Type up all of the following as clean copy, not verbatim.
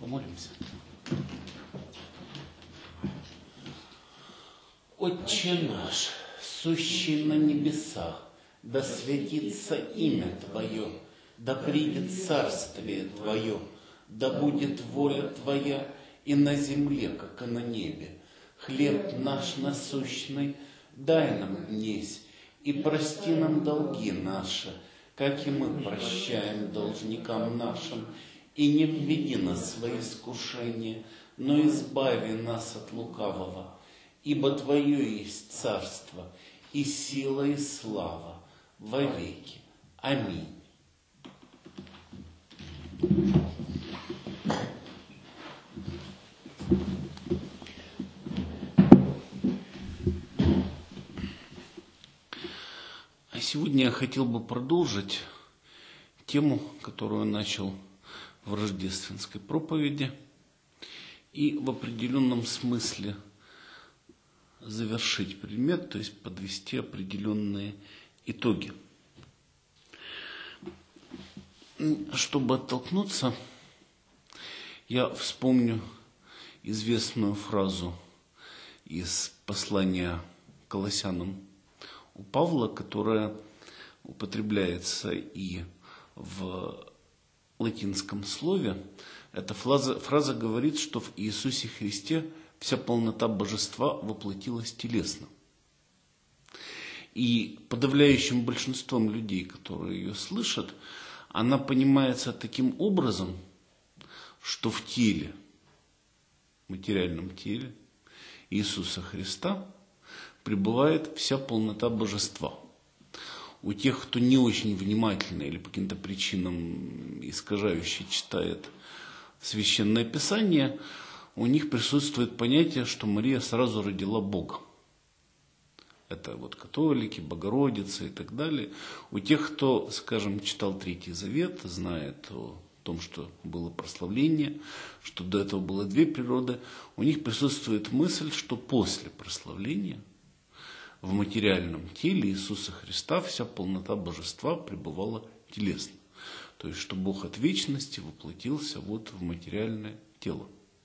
Помолимся. Отче наш, сущий на небесах, да светится имя Твое, да придет царствие Твое, да будет воля Твоя и на земле, как и на небе. Хлеб наш насущный дай нам днесь, и прости нам долги наши, как и мы прощаем должникам нашим, и не введи нас в свои искушения, но избави нас от лукавого. Ибо Твое есть царство, и сила, и слава во веки. Аминь. А сегодня я хотел бы продолжить тему, которую начал в рождественской проповеди, и в определенном смысле завершить предмет, то есть подвести определенные итоги. Чтобы оттолкнуться, я вспомню известную фразу из послания Колоссянам у Павла, которая употребляется и в латинском слове. Эта фраза говорит, что в Иисусе Христе вся полнота божества воплотилась телесно. И подавляющим большинством людей, которые ее слышат, она понимается таким образом, что в теле, материальном теле Иисуса Христа пребывает вся полнота божества. У тех, кто не очень внимательно или по каким-то причинам искажающе читает Священное Писание, у них присутствует понятие, что Мария сразу родила Бога. Это вот католики, Богородица и так далее. У тех, кто, скажем, читал Третий Завет, знает о том, что было прославление, что до этого было две природы, у них присутствует мысль, что после прославления в материальном теле Иисуса Христа вся полнота божества пребывала телесно. То есть, что Бог от вечности воплотился вот в материальное тело.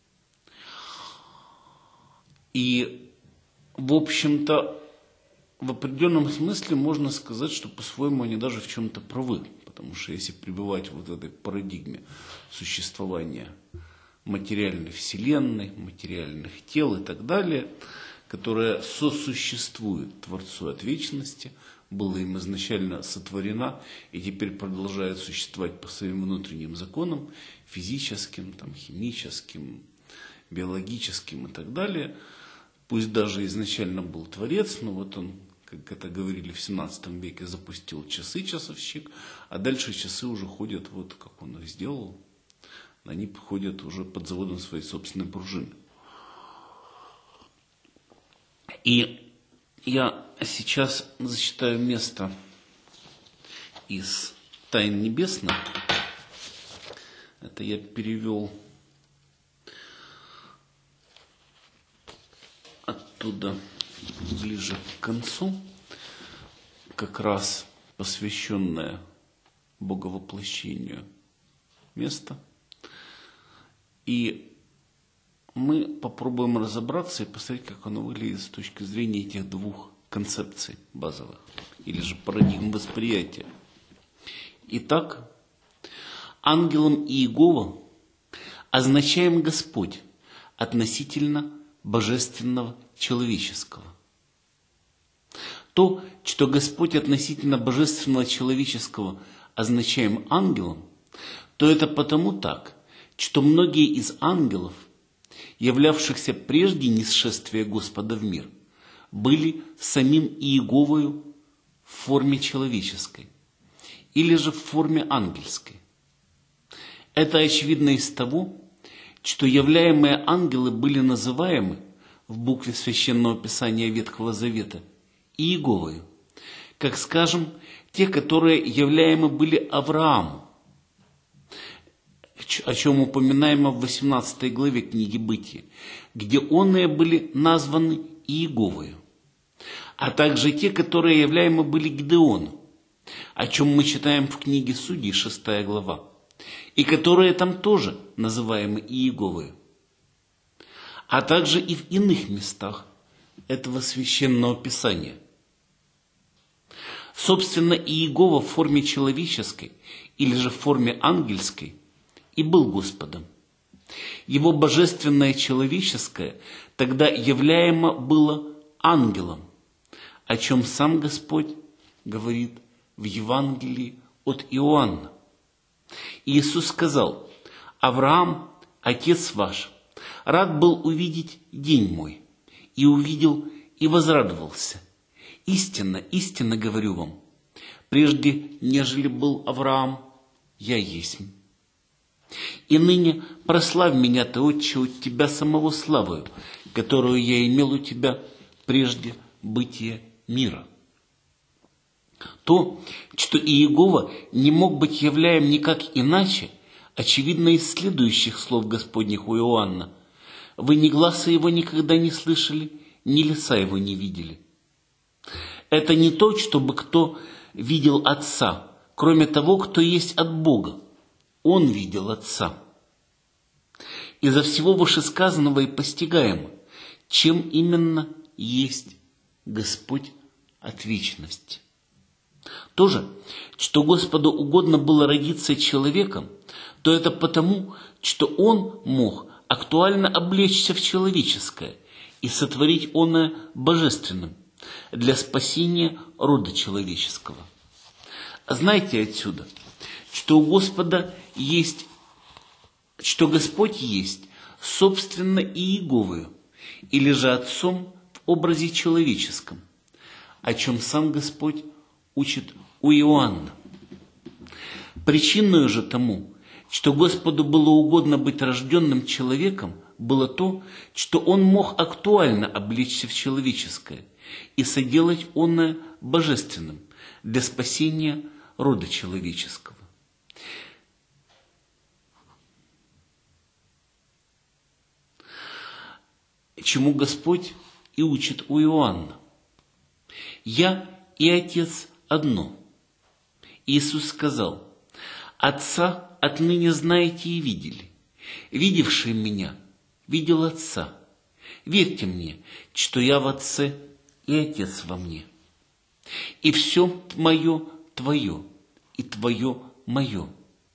И, в общем-то, в определенном смысле можно сказать, что по-своему они даже в чем-то правы. Потому что если пребывать вот в этой парадигме существования материальной вселенной, материальных тел и так далее, которая сосуществует Творцу от вечности, была им изначально сотворена и теперь продолжает существовать по своим внутренним законам, физическим, там, химическим, биологическим и так далее. Пусть даже изначально был Творец, но вот он, как это говорили в 17 веке, запустил часы, часовщик, а дальше часы уже ходят, вот как он их сделал, они ходят уже под заводом своей собственной пружины. И я сейчас зачитаю место из «Тайн небесных». Это я перевел оттуда ближе к концу, как раз посвященное Боговоплощению место. И мы попробуем разобраться и посмотреть, как оно выглядит с точки зрения этих двух концепций базовых, или же парадигм восприятия. Итак, ангелом Иегова означаем Господь относительно божественного человеческого. То, что Господь относительно божественного человеческого означаем ангелом, то это потому так, что многие из ангелов, являвшихся прежде нисшествия Господа в мир, были самим Иеговою в форме человеческой или же в форме ангельской. Это очевидно из того, что являемые ангелы были называемы в букве Священного Писания Ветхого Завета Иеговою, как, скажем, те, которые являемы были Аврааму, о чем упоминаемо в 18 главе книги Бытия, где онные были названы Иеговою, а также те, которые являемы были Гидеону, о чем мы читаем в книге Судей, 6 глава, и которые там тоже называемы Иеговой, а также и в иных местах этого священного писания. Собственно, Иегова в форме человеческой или же в форме ангельской и был Господом. Его божественное человеческое тогда являемо было ангелом, о чем сам Господь говорит в Евангелии от Иоанна. Иисус сказал: «Авраам, отец ваш, рад был увидеть день мой, и увидел, и возрадовался. Истинно, истинно говорю вам, прежде, нежели был Авраам, я есть. И ныне прославь меня, Ты, Отче, от Тебя самого славою, которую я имел у Тебя прежде бытия мира». То, что Иегова не мог быть являем никак иначе, очевидно из следующих слов Господних у Иоанна: «Вы ни гласа его никогда не слышали, ни лица его не видели». Это не то, чтобы кто видел Отца, кроме того, кто есть от Бога. Он видел Отца. Из-за всего вышесказанного и постигаемо, чем именно есть Господь от вечности. То же, что Господу угодно было родиться человеком, то это потому, что Он мог актуально облечься в человеческое и сотворить оное божественным для спасения рода человеческого. Знайте отсюда, что у Господа есть, что Господь есть, собственно, Иеговою, или же Отцом в образе человеческом, о чем сам Господь учит у Иоанна. Причиной же тому, что Господу было угодно быть рожденным человеком, было то, что Он мог актуально облечься в человеческое и соделать оное божественным для спасения рода человеческого. Чему Господь и учит у Иоанна: «Я и Отец одно». Иисус сказал: «Отца отныне знаете и видели. Видевший Меня видел Отца. Верьте Мне, что Я в Отце и Отец во Мне. И все Мое Твое, и Твое Мое».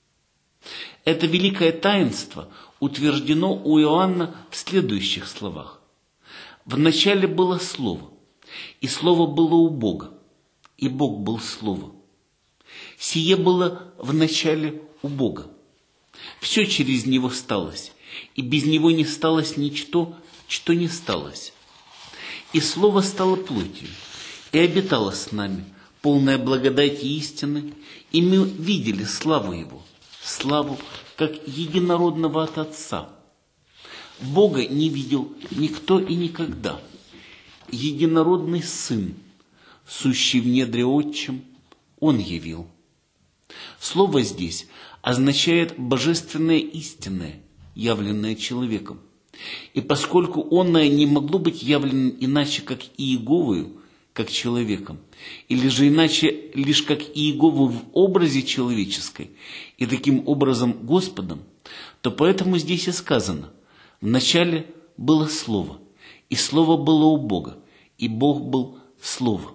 Это великое таинство утверждено у Иоанна в следующих словах: «Вначале было Слово, и Слово было у Бога, и Бог был Слово. Сие было в начале у Бога. Все через Него сталось, и без Него не сталось ничто, что не сталось. И Слово стало плотью, и обитало с нами, полное благодати и истины, и мы видели славу Его, славу, как единородного от Отца. Бога не видел никто и никогда. Единородный Сын, сущий в недре Отчим, Он явил». Слово здесь означает божественное истинное, явленное человеком. И поскольку оное не могло быть явлено иначе, как Иеговою, как человеком, или же иначе лишь как Иегову в образе человеческой, и таким образом Господом, то поэтому здесь и сказано: «Вначале было Слово, и Слово было у Бога, и Бог был Слово».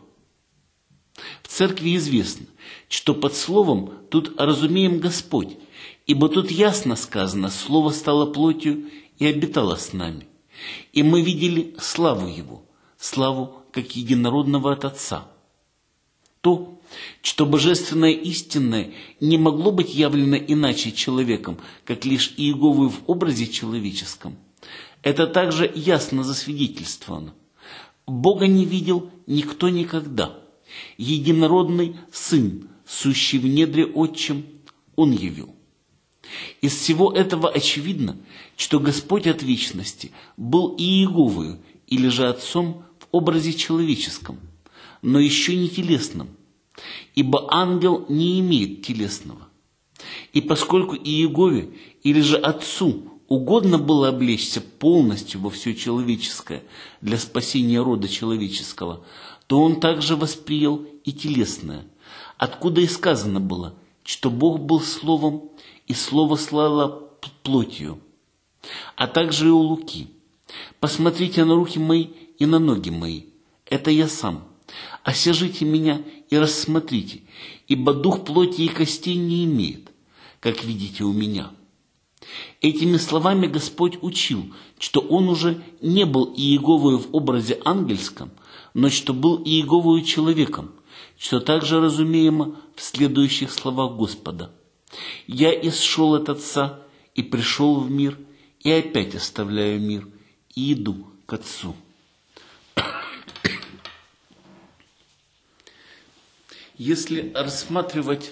В церкви известно, что под Словом тут разумеем Господь, ибо тут ясно сказано: «Слово стало плотью и обитало с нами, и мы видели славу Его, славу как единородного от Отца». То, что божественное истинное не могло быть явлено иначе человеком, как лишь Иеговою в образе человеческом, это также ясно засвидетельствовано. Бога не видел никто никогда. Единородный Сын, сущий в недре Отчим, Он явил. Из всего этого очевидно, что Господь от вечности был Иеговою, или же Отцом в образе человеческом, но еще не телесном, ибо ангел не имеет телесного. И поскольку Иегове, или же Отцу, угодно было облечься полностью во все человеческое для спасения рода человеческого, то Он также воспринял и телесное, откуда и сказано было: что Бог был Словом, и Слово слало плотью, а также и у Луки. Посмотрите на руки мои и на ноги мои. Это я сам. Осяжите меня и рассмотрите, ибо дух плоти и костей не имеет, как видите у меня». Этими словами Господь учил, что Он уже не был Иеговою в образе ангельском, но что был Иеговою человеком, что также разумеемо в следующих словах Господа: «Я исшел от Отца и пришел в мир, и опять оставляю мир, и иду к Отцу». Если рассматривать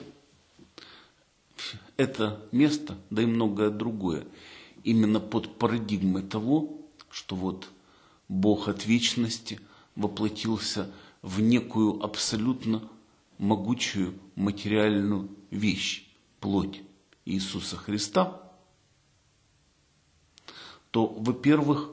это место, да и многое другое, именно под парадигмой того, что вот Бог от вечности воплотился в некую абсолютно могучую материальную вещь, плоть Иисуса Христа, то, во-первых,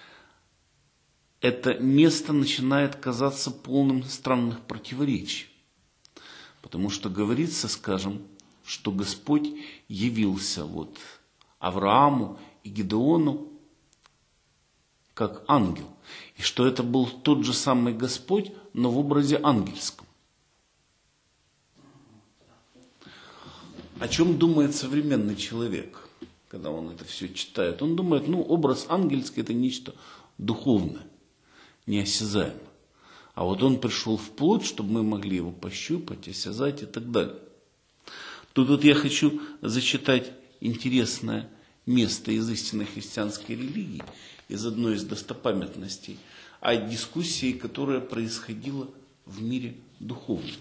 это место начинает казаться полным странных противоречий. Потому что говорится, скажем, что Господь явился вот Аврааму и Гедеону как ангел. И что это был тот же самый Господь, но в образе ангельском. О чем думает современный человек, когда он это все читает? Он думает, образ ангельский – это нечто духовное, неосязаемое. А вот он пришел в плоть, чтобы мы могли его пощупать, осязать и так далее. Тут я хочу зачитать интересное место из истинной христианской религии, из одной из достопамятностей, о дискуссии, которая происходила в мире духовном.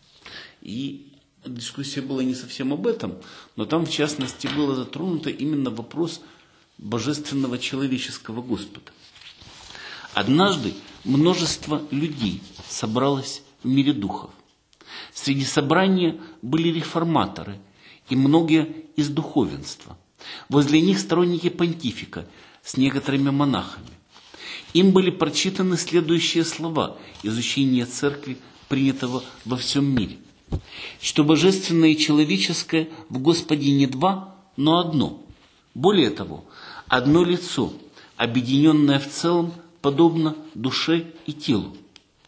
И дискуссия была не совсем об этом, но там, в частности, было затронуто именно вопрос божественного человеческого Господа. Однажды множество людей собралось в мире духов. Среди собрания были реформаторы и многие из духовенства. Возле них сторонники понтифика с некоторыми монахами. Им были прочитаны следующие слова из учения церкви, принятого во всем мире: что божественное и человеческое в Господе не два, но одно. Более того, одно лицо, объединенное в целом, подобно душе и телу.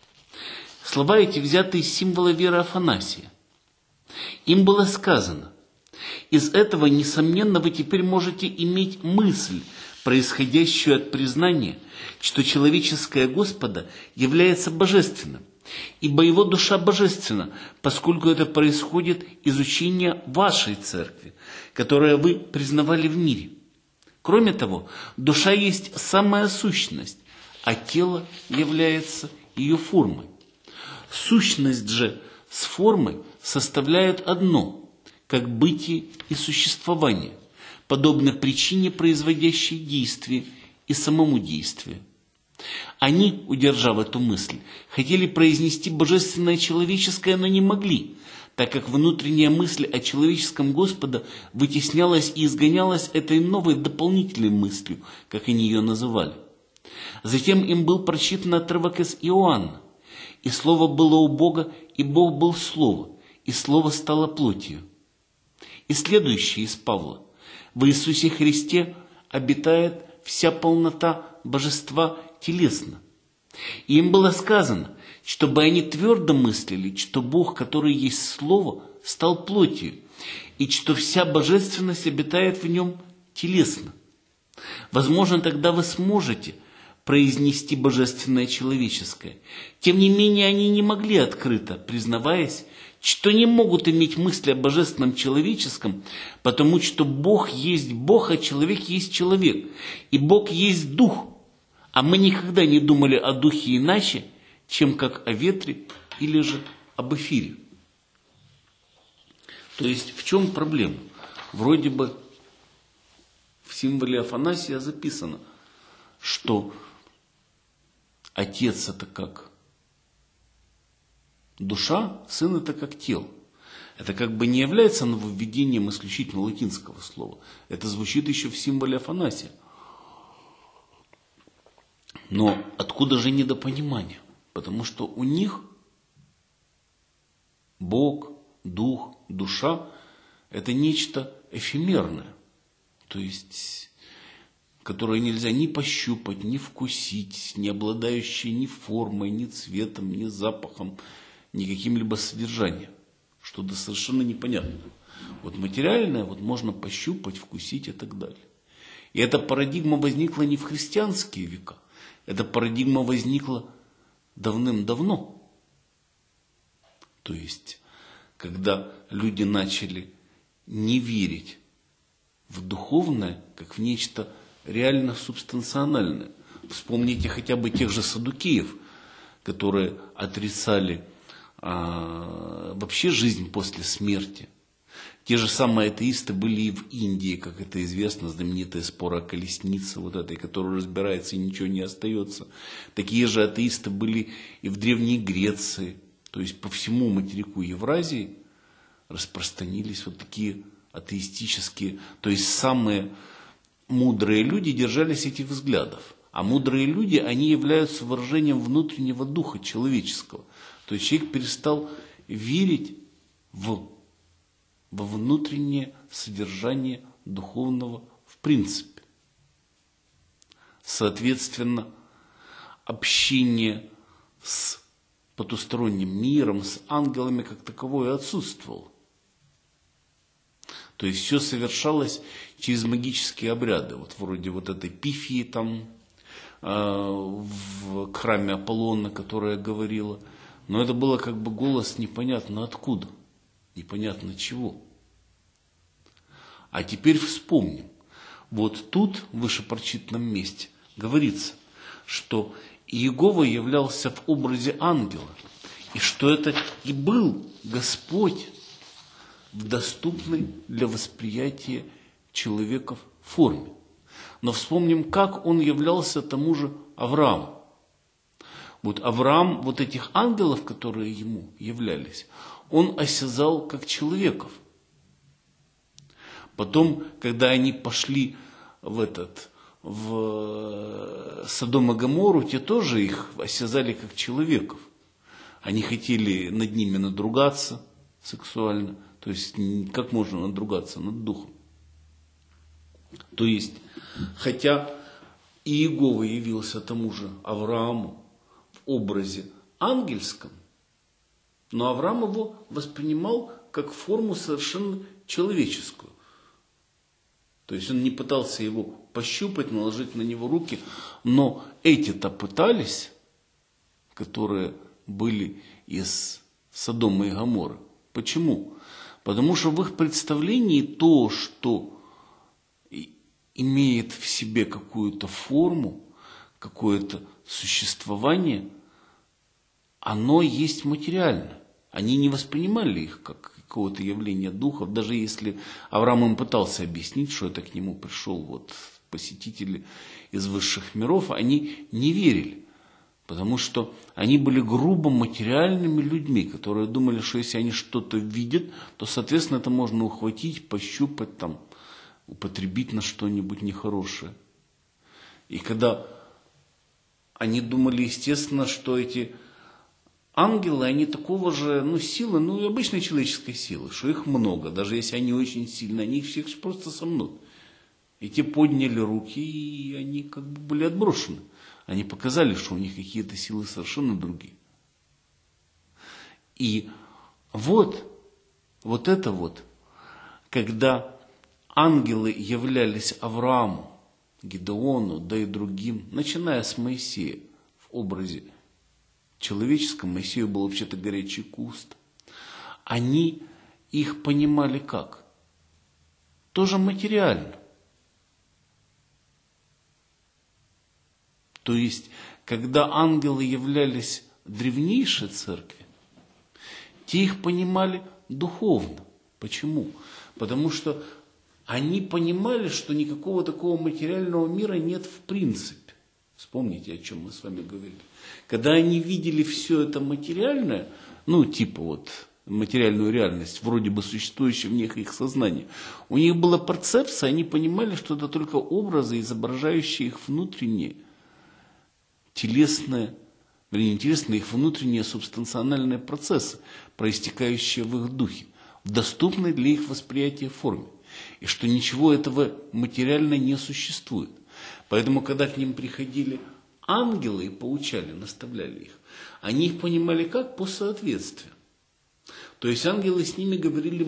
Слова эти взяты из символа веры Афанасия. Им было сказано: из этого, несомненно, вы теперь можете иметь мысль, происходящую от признания, что человеческое Господа является божественным, ибо его душа божественна, поскольку это происходит из учения вашей церкви, которое вы признавали в мире. Кроме того, душа есть самая сущность, а тело является ее формой. Сущность же с формой составляют одно, как бытие и существование, подобно причине, производящей действие, и самому действию. Они, удержав эту мысль, хотели произнести божественное человеческое, но не могли, так как внутренняя мысль о человеческом Господа вытеснялась и изгонялась этой новой дополнительной мыслью, как они ее называли. Затем им был прочитан отрывок из Иоанна: «И Слово было у Бога, и Бог был Слово, и Слово стало плотью». И следующее из Павла: «В Иисусе Христе обитает вся полнота божества телесно». И им было сказано, чтобы они твердо мыслили, что Бог, который есть Слово, стал плотью, и что вся божественность обитает в нем телесно. Возможно, тогда вы сможете произнести божественное человеческое. Тем не менее, они не могли открыто, признаваясь, что не могут иметь мысли о божественном человеческом, потому что Бог есть Бог, а человек есть человек, и Бог есть Дух, а мы никогда не думали о Духе иначе, чем как о ветре или же об эфире. То есть в чем проблема? Вроде бы в символе Афанасия записано, что Отец – это как душа, Сын – это как тело. Это как бы не является нововведением исключительно латинского слова. Это звучит еще в символе Афанасия. Но откуда же недопонимание? Потому что у них Бог, Дух, душа это нечто эфемерное, то есть, которое нельзя ни пощупать, ни вкусить, не обладающее ни формой, ни цветом, ни запахом, ни каким-либо содержанием, что-то совершенно непонятное. Вот материальное вот можно пощупать, вкусить и так далее. И эта парадигма возникла не в христианские века, эта парадигма возникла давным-давно. То есть, когда люди начали не верить в духовное, как в нечто реально субстанциональное. Вспомните хотя бы тех же саддукеев, которые отрицали вообще жизнь после смерти. Те же самые атеисты были и в Индии, как это известно, знаменитая спора о колеснице, вот этой, которая разбирается и ничего не остается. Такие же атеисты были и в Древней Греции, то есть по всему материку Евразии распространились вот такие атеистические, то есть самые мудрые люди держались этих взглядов. А мудрые люди, они являются выражением внутреннего духа человеческого. То есть человек перестал верить во внутреннее содержание духовного в принципе. Соответственно, общение с потусторонним миром, с ангелами как таковое отсутствовало. То есть все совершалось через магические обряды. Вот вроде вот этой Пифии там в храме Аполлона, которая говорила. Но это было как бы голос непонятно откуда, непонятно чего. А теперь вспомним. Вот тут, в вышепрочитанном месте, говорится, что Иегова являлся в образе ангела, и что это и был Господь в доступной для восприятия человека форме. Но вспомним, как он являлся тому же Аврааму. Вот Авраам, вот этих ангелов, которые ему являлись, он осязал как человеков. Потом, когда они пошли в Содом и Гоморру, те тоже их осязали как человеков. Они хотели над ними надругаться сексуально. То есть, как можно надругаться над духом? То есть, хотя Иегова явился тому же Аврааму в образе ангельском, но Авраам его воспринимал как форму совершенно человеческую. То есть, он не пытался его пощупать, наложить на него руки, но эти-то пытались, которые были из Содома и Гоморры. Почему? Потому что в их представлении то, что имеет в себе какую-то форму, какое-то существование, оно есть материально. Они не воспринимали их как какого-то явления духов, даже если Авраам им пытался объяснить, что это к нему пришел вот посетители из высших миров, они не верили. Потому что они были грубо материальными людьми, которые думали, что если они что-то видят, то, соответственно, это можно ухватить, пощупать, там, употребить на что-нибудь нехорошее. И когда они думали, естественно, что эти ангелы, они такого же, силы, обычной человеческой силы, что их много, даже если они очень сильны, они их всех просто сомнут. И те подняли руки, и они как бы были отброшены. Они показали, что у них какие-то силы совершенно другие. И вот это вот, когда ангелы являлись Аврааму, Гедеону, да и другим, начиная с Моисея в образе человеческом, Моисею был вообще-то горячий куст, они их понимали как? Тоже материально. То есть, когда ангелы являлись древнейшей церкви, те их понимали духовно. Почему? Потому что они понимали, что никакого такого материального мира нет в принципе. Вспомните, о чем мы с вами говорили. Когда они видели все это материальное, материальную реальность, вроде бы существующую в них их сознание, у них была перцепция, они понимали, что это только образы, изображающие их внутренние, телесные, их внутренние субстанциональные процессы, проистекающие в их духе. в доступной для их восприятия форме. И что ничего этого материально не существует. Поэтому, когда к ним приходили ангелы и поучали, наставляли их, они их понимали как? По соответствию. То есть ангелы с ними говорили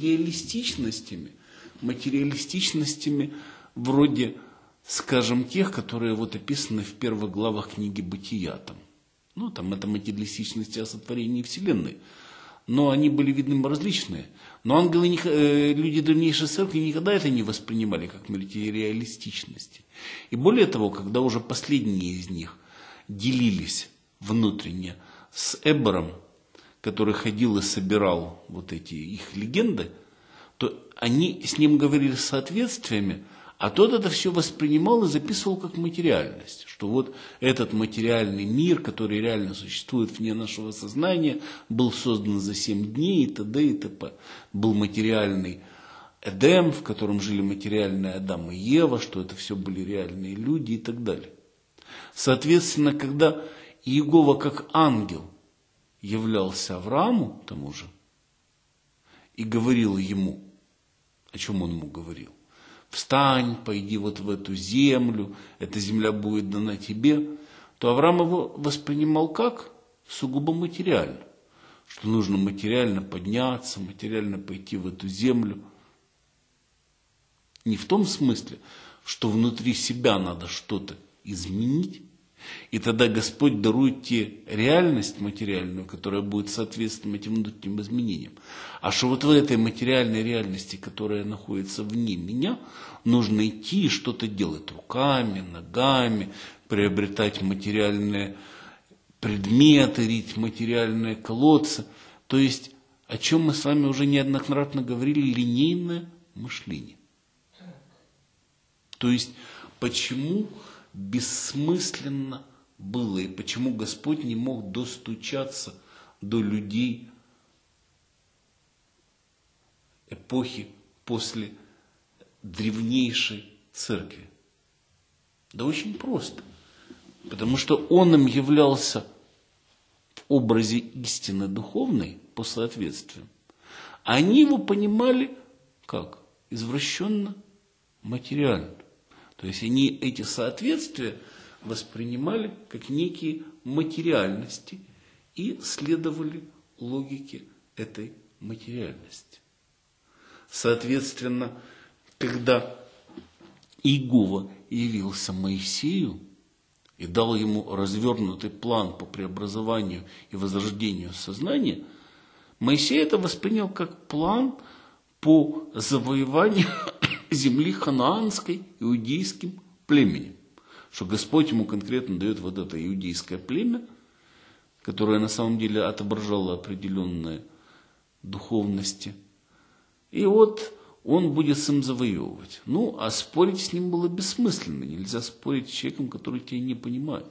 материалистичностями вроде, скажем, тех, которые вот описаны в первых главах книги «Бытия». Там это материалистичности о сотворении Вселенной. Но они были, видно, различные. Но ангелы, люди древнейшей церкви никогда это не воспринимали как материалистичности. И более того, когда уже последние из них делились внутренне с Эбором, который ходил и собирал вот эти их легенды, то они с ним говорили соответствиями, а тот это все воспринимал и записывал как материальность. Что вот этот материальный мир, который реально существует вне нашего сознания, был создан за 7 дней и т.д. и т.п. Был материальный Эдем, в котором жили материальные Адам и Ева, что это все были реальные люди и так далее. Соответственно, когда Иегова как ангел являлся Аврааму, тому же, и говорил ему, о чем он ему говорил? Встань, пойди вот в эту землю, эта земля будет дана тебе, то Авраам его воспринимал как? Сугубо материально. Что нужно материально подняться, материально пойти в эту землю. Не в том смысле, что внутри себя надо что-то изменить, и тогда Господь дарует тебе реальность материальную, которая будет соответствовать этим внутренним изменениям. А что вот в этой материальной реальности, которая находится вне меня, нужно идти и что-то делать руками, ногами, приобретать материальные предметы, рить материальные колодцы. То есть, о чем мы с вами уже неоднократно говорили, линейное мышление. То есть, почему бессмысленно было, и почему Господь не мог достучаться до людей эпохи после древнейшей церкви? Да очень просто. Потому что Он им являлся в образе истины духовной по соответствию. А они его понимали как? Извращенно, материально. То есть они эти соответствия воспринимали как некие материальности и следовали логике этой материальности. Соответственно, когда Иегова явился Моисею и дал ему развернутый план по преобразованию и возрождению сознания, Моисей это воспринял как план по завоеванию земли ханаанской иудейским племенем. Что Господь ему конкретно дает вот это иудейское племя, которое на самом деле отображало определенные духовности. И вот он будет с ним завоевывать. А спорить с ним было бессмысленно. Нельзя спорить с человеком, который тебя не понимает.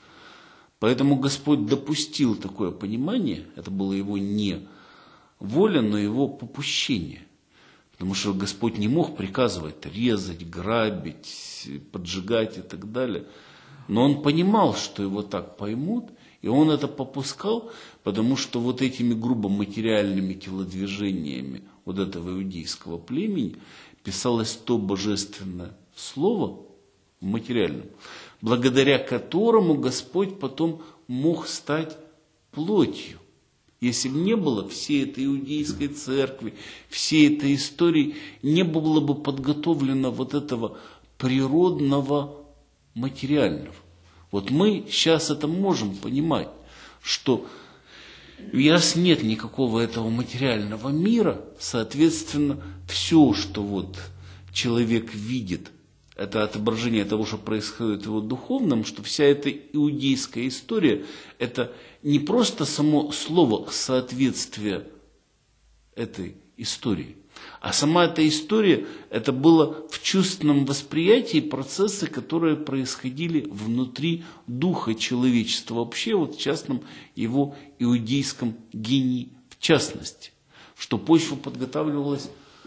Поэтому Господь допустил такое понимание. Это было его не воля, но его попущение. Потому что Господь не мог приказывать резать, грабить, поджигать и так далее. Но Он понимал, что его так поймут, и Он это попускал, потому что вот этими грубо материальными телодвижениями вот этого иудейского племени писалось то божественное слово в материальном, благодаря которому Господь потом мог стать плотью. Если бы не было всей этой иудейской церкви, всей этой истории, не было бы подготовлено вот этого природного материального. Вот мы сейчас это можем понимать, что раз нет никакого этого материального мира, соответственно, все, что вот человек видит, это отображение того, что происходит в его духовном, что вся эта иудейская история, это не просто само слово соответствие этой истории, а сама эта история, это было в чувственном восприятии процессы, которые происходили внутри духа человечества вообще, вот в частном его иудейском гении в частности, что почва подготавливалась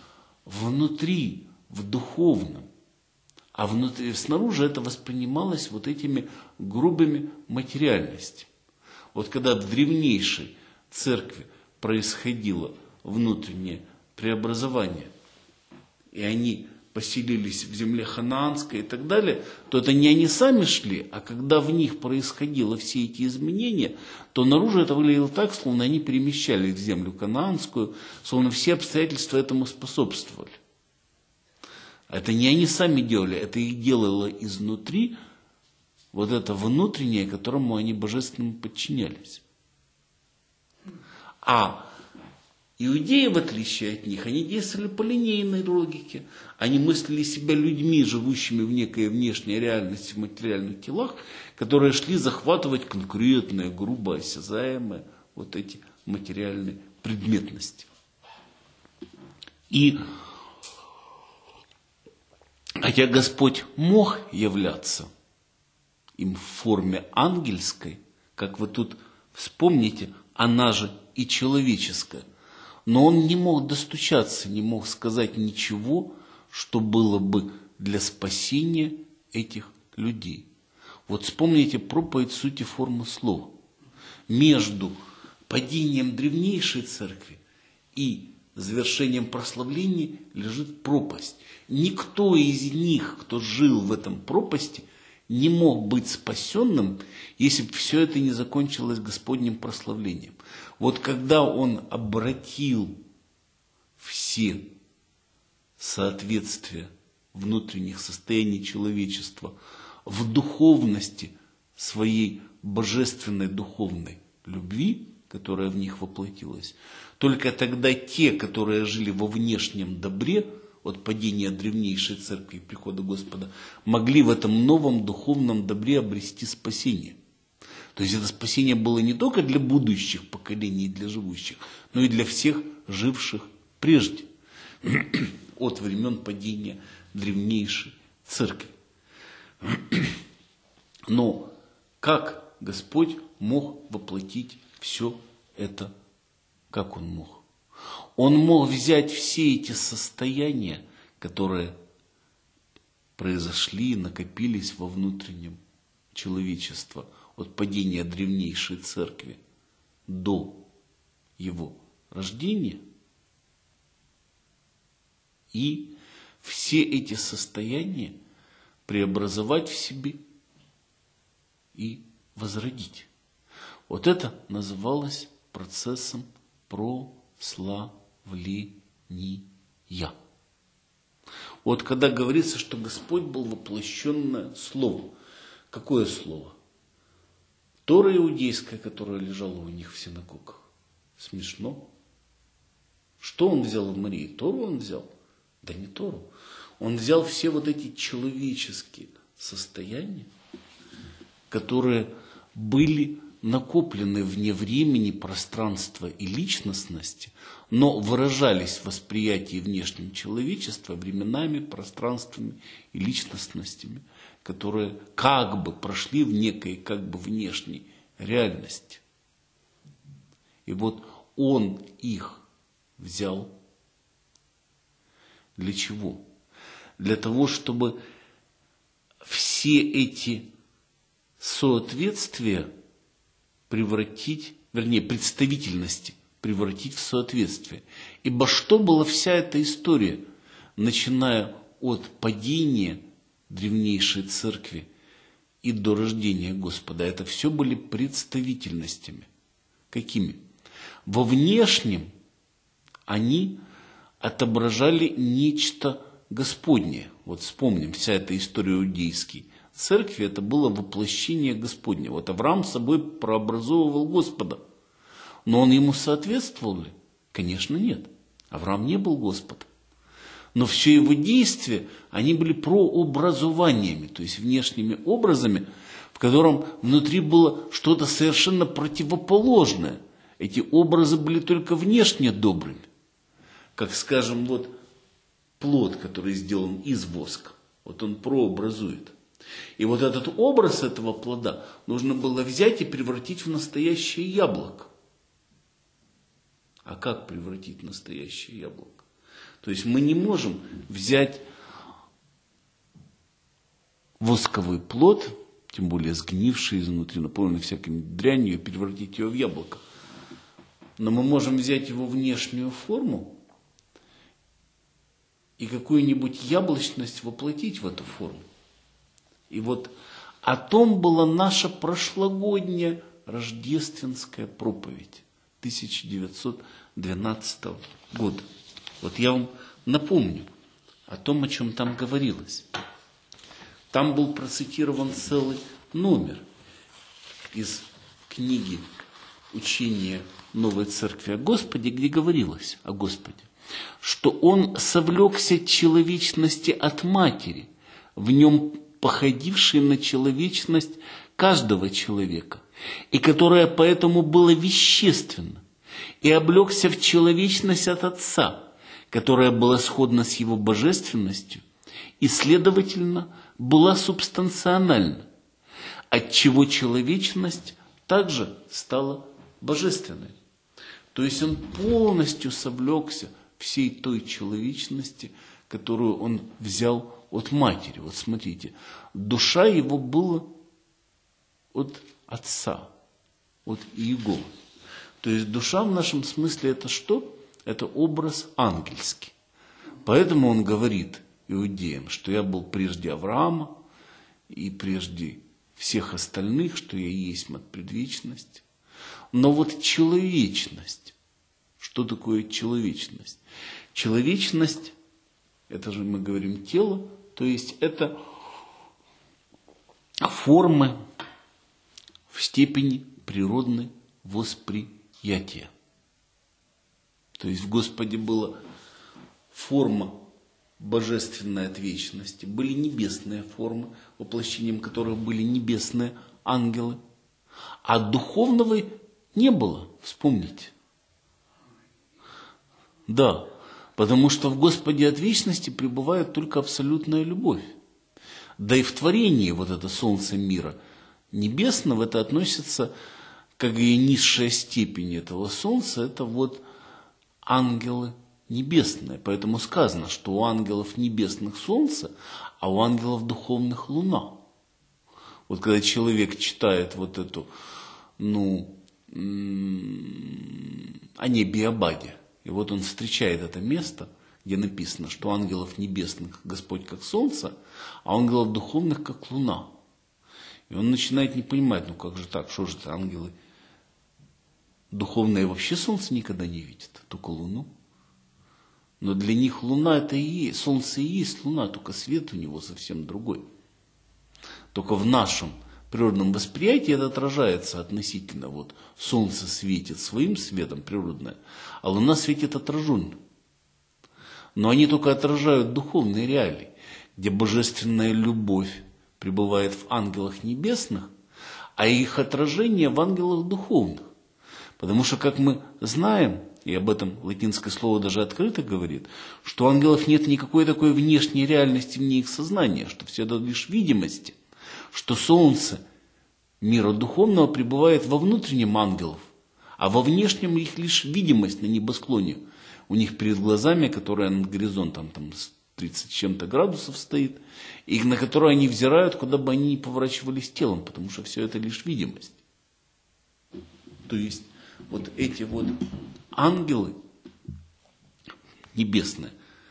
внутри, в духовном. А снаружи это воспринималось вот этими грубыми материальностями. Вот когда в древнейшей церкви происходило внутреннее преобразования, и они поселились в земле ханаанской и так далее, то это не они сами шли, а когда в них происходило все эти изменения, то наружу это выглядело так, словно они перемещались в землю ханаанскую, словно все обстоятельства этому способствовали. Это не они сами делали, это их делало изнутри, вот это внутреннее, которому они божественному подчинялись. А иудеи, в отличие от них, они действовали по линейной логике. Они мыслили себя людьми, живущими в некой внешней реальности, в материальных телах, которые шли захватывать конкретные, грубо осязаемые вот эти материальные предметности. И хотя Господь мог являться им в форме ангельской, как вы тут вспомните, она же и человеческая, но он не мог достучаться, не мог сказать ничего, что было бы для спасения этих людей. Вот вспомните проповедь сути формы слова. Между падением древнейшей церкви и завершением прославления лежит пропасть. Никто из них, кто жил в этом пропасти, не мог быть спасенным, если бы все это не закончилось Господним прославлением. Вот когда он обратил все соответствия внутренних состояний человечества в духовности своей божественной духовной любви, которая в них воплотилась, только тогда те, которые жили во внешнем добре, от падения древнейшей церкви и прихода Господа, могли в этом новом духовном добре обрести спасение. То есть это спасение было не только для будущих поколений, для живущих, но и для всех живших прежде, от времен падения древнейшей церкви. Но как Господь мог воплотить все это? Как Он мог? Он мог взять все эти состояния, которые произошли, накопились во внутреннем человечестве от падения древнейшей церкви до его рождения, и все эти состояния преобразовать в себе и возродить. Вот это называлось процессом прославления. Вот когда говорится, что Господь был воплощенное Слово. Какое Слово? Тора иудейская, которая лежала у них в синагогах. Смешно. Что он взял в Марии? Тору он взял? Да не Тору. Он взял все вот эти человеческие состояния, которые были накоплены вне времени, пространства и личностности, но выражались в восприятии внешним человечества временами, пространствами и личностностями, которые как бы прошли в некой как бы внешней реальности. И вот он их взял. Для чего? Для того, чтобы все эти соответствия превратить, вернее, представительности превратить в соответствие. Ибо что была вся эта история, начиная от падения древнейшей церкви и до рождения Господа? Это все были представительностями. Какими? Во внешнем они отображали нечто Господнее. Вот вспомним, вся эта история иудейской церкви, это было воплощение Господне. Вот Авраам собой прообразовывал Господа. Но он ему соответствовал ли? Конечно, нет. Авраам не был Господом. Но все его действия, они были прообразованиями, то есть внешними образами, в котором внутри было что-то совершенно противоположное. Эти образы были только внешне добрыми. Как, скажем, вот плод, который сделан из воска, вот он прообразует. И вот этот образ этого плода нужно было взять и превратить в настоящее яблоко. А как превратить в настоящее яблоко? То есть мы не можем взять восковый плод, тем более сгнивший изнутри, наполненный всякой дрянью, и превратить его в яблоко. Но мы можем взять его внешнюю форму и какую-нибудь яблочность воплотить в эту форму. И вот о том была наша прошлогодняя рождественская проповедь 1912 года. Вот я вам напомню о том, о чем там говорилось. Там был процитирован целый номер из книги «Учение Новой Церкви о Господе», где говорилось о Господе, что Он совлекся человечности от матери, в нем походившей на человечность каждого человека, и которая поэтому была вещественна, и облегся в человечность от Отца, которая была сходна с Его божественностью, и, следовательно, была субстанциональна, отчего человечность также стала божественной. То есть Он полностью совлекся всей той человечности, которую Он взял от матери. Вот смотрите, душа Его была от Отца, от Иеговы. То есть душа в нашем смысле это что? Это образ ангельский. Поэтому Он говорит иудеям, что я был прежде Авраама и прежде всех остальных, что я есть от предвечности. Но вот человечность. Что такое человечность? Человечность, это же мы говорим тело, то есть это формы в степени природной восприятия. То есть в Господе была форма божественной от вечности, были небесные формы, воплощением которых были небесные ангелы, а духовного не было, вспомните. Да, потому что в Господе от вечности пребывает только абсолютная любовь. Да и в творении вот это солнце мира небесного, это относится, как и низшая степень этого солнца, это вот ангелы небесные. Поэтому сказано, что у ангелов небесных солнце, а у ангелов духовных луна. Вот когда человек читает вот эту, о небе и о Баге, и вот он встречает это место, где написано, что у ангелов небесных Господь как солнце, а у ангелов духовных как луна. И он начинает не понимать, как же так, что же это ангелы духовные вообще солнце никогда не видят, только луну. Но для них луна это и есть, солнце и есть луна, только свет у него совсем другой. Только в нашем природном восприятии это отражается относительно. Вот солнце светит своим светом природное, а луна светит отраженно. Но они только отражают духовные реалии, где божественная любовь пребывает в ангелах небесных, а их отражение в ангелах духовных. Потому что, как мы знаем, и об этом латинское слово даже открыто говорит, что у ангелов нет никакой такой внешней реальности вне их сознания, что все это лишь видимости, что солнце мира духовного пребывает во внутреннем ангелов, а во внешнем их лишь видимость на небосклоне. У них перед глазами, которая над горизонтом там 30 с чем-то градусов стоит, и на которую они взирают, куда бы они ни поворачивались телом, потому что все это лишь видимость. То есть вот эти вот ангелы небесные,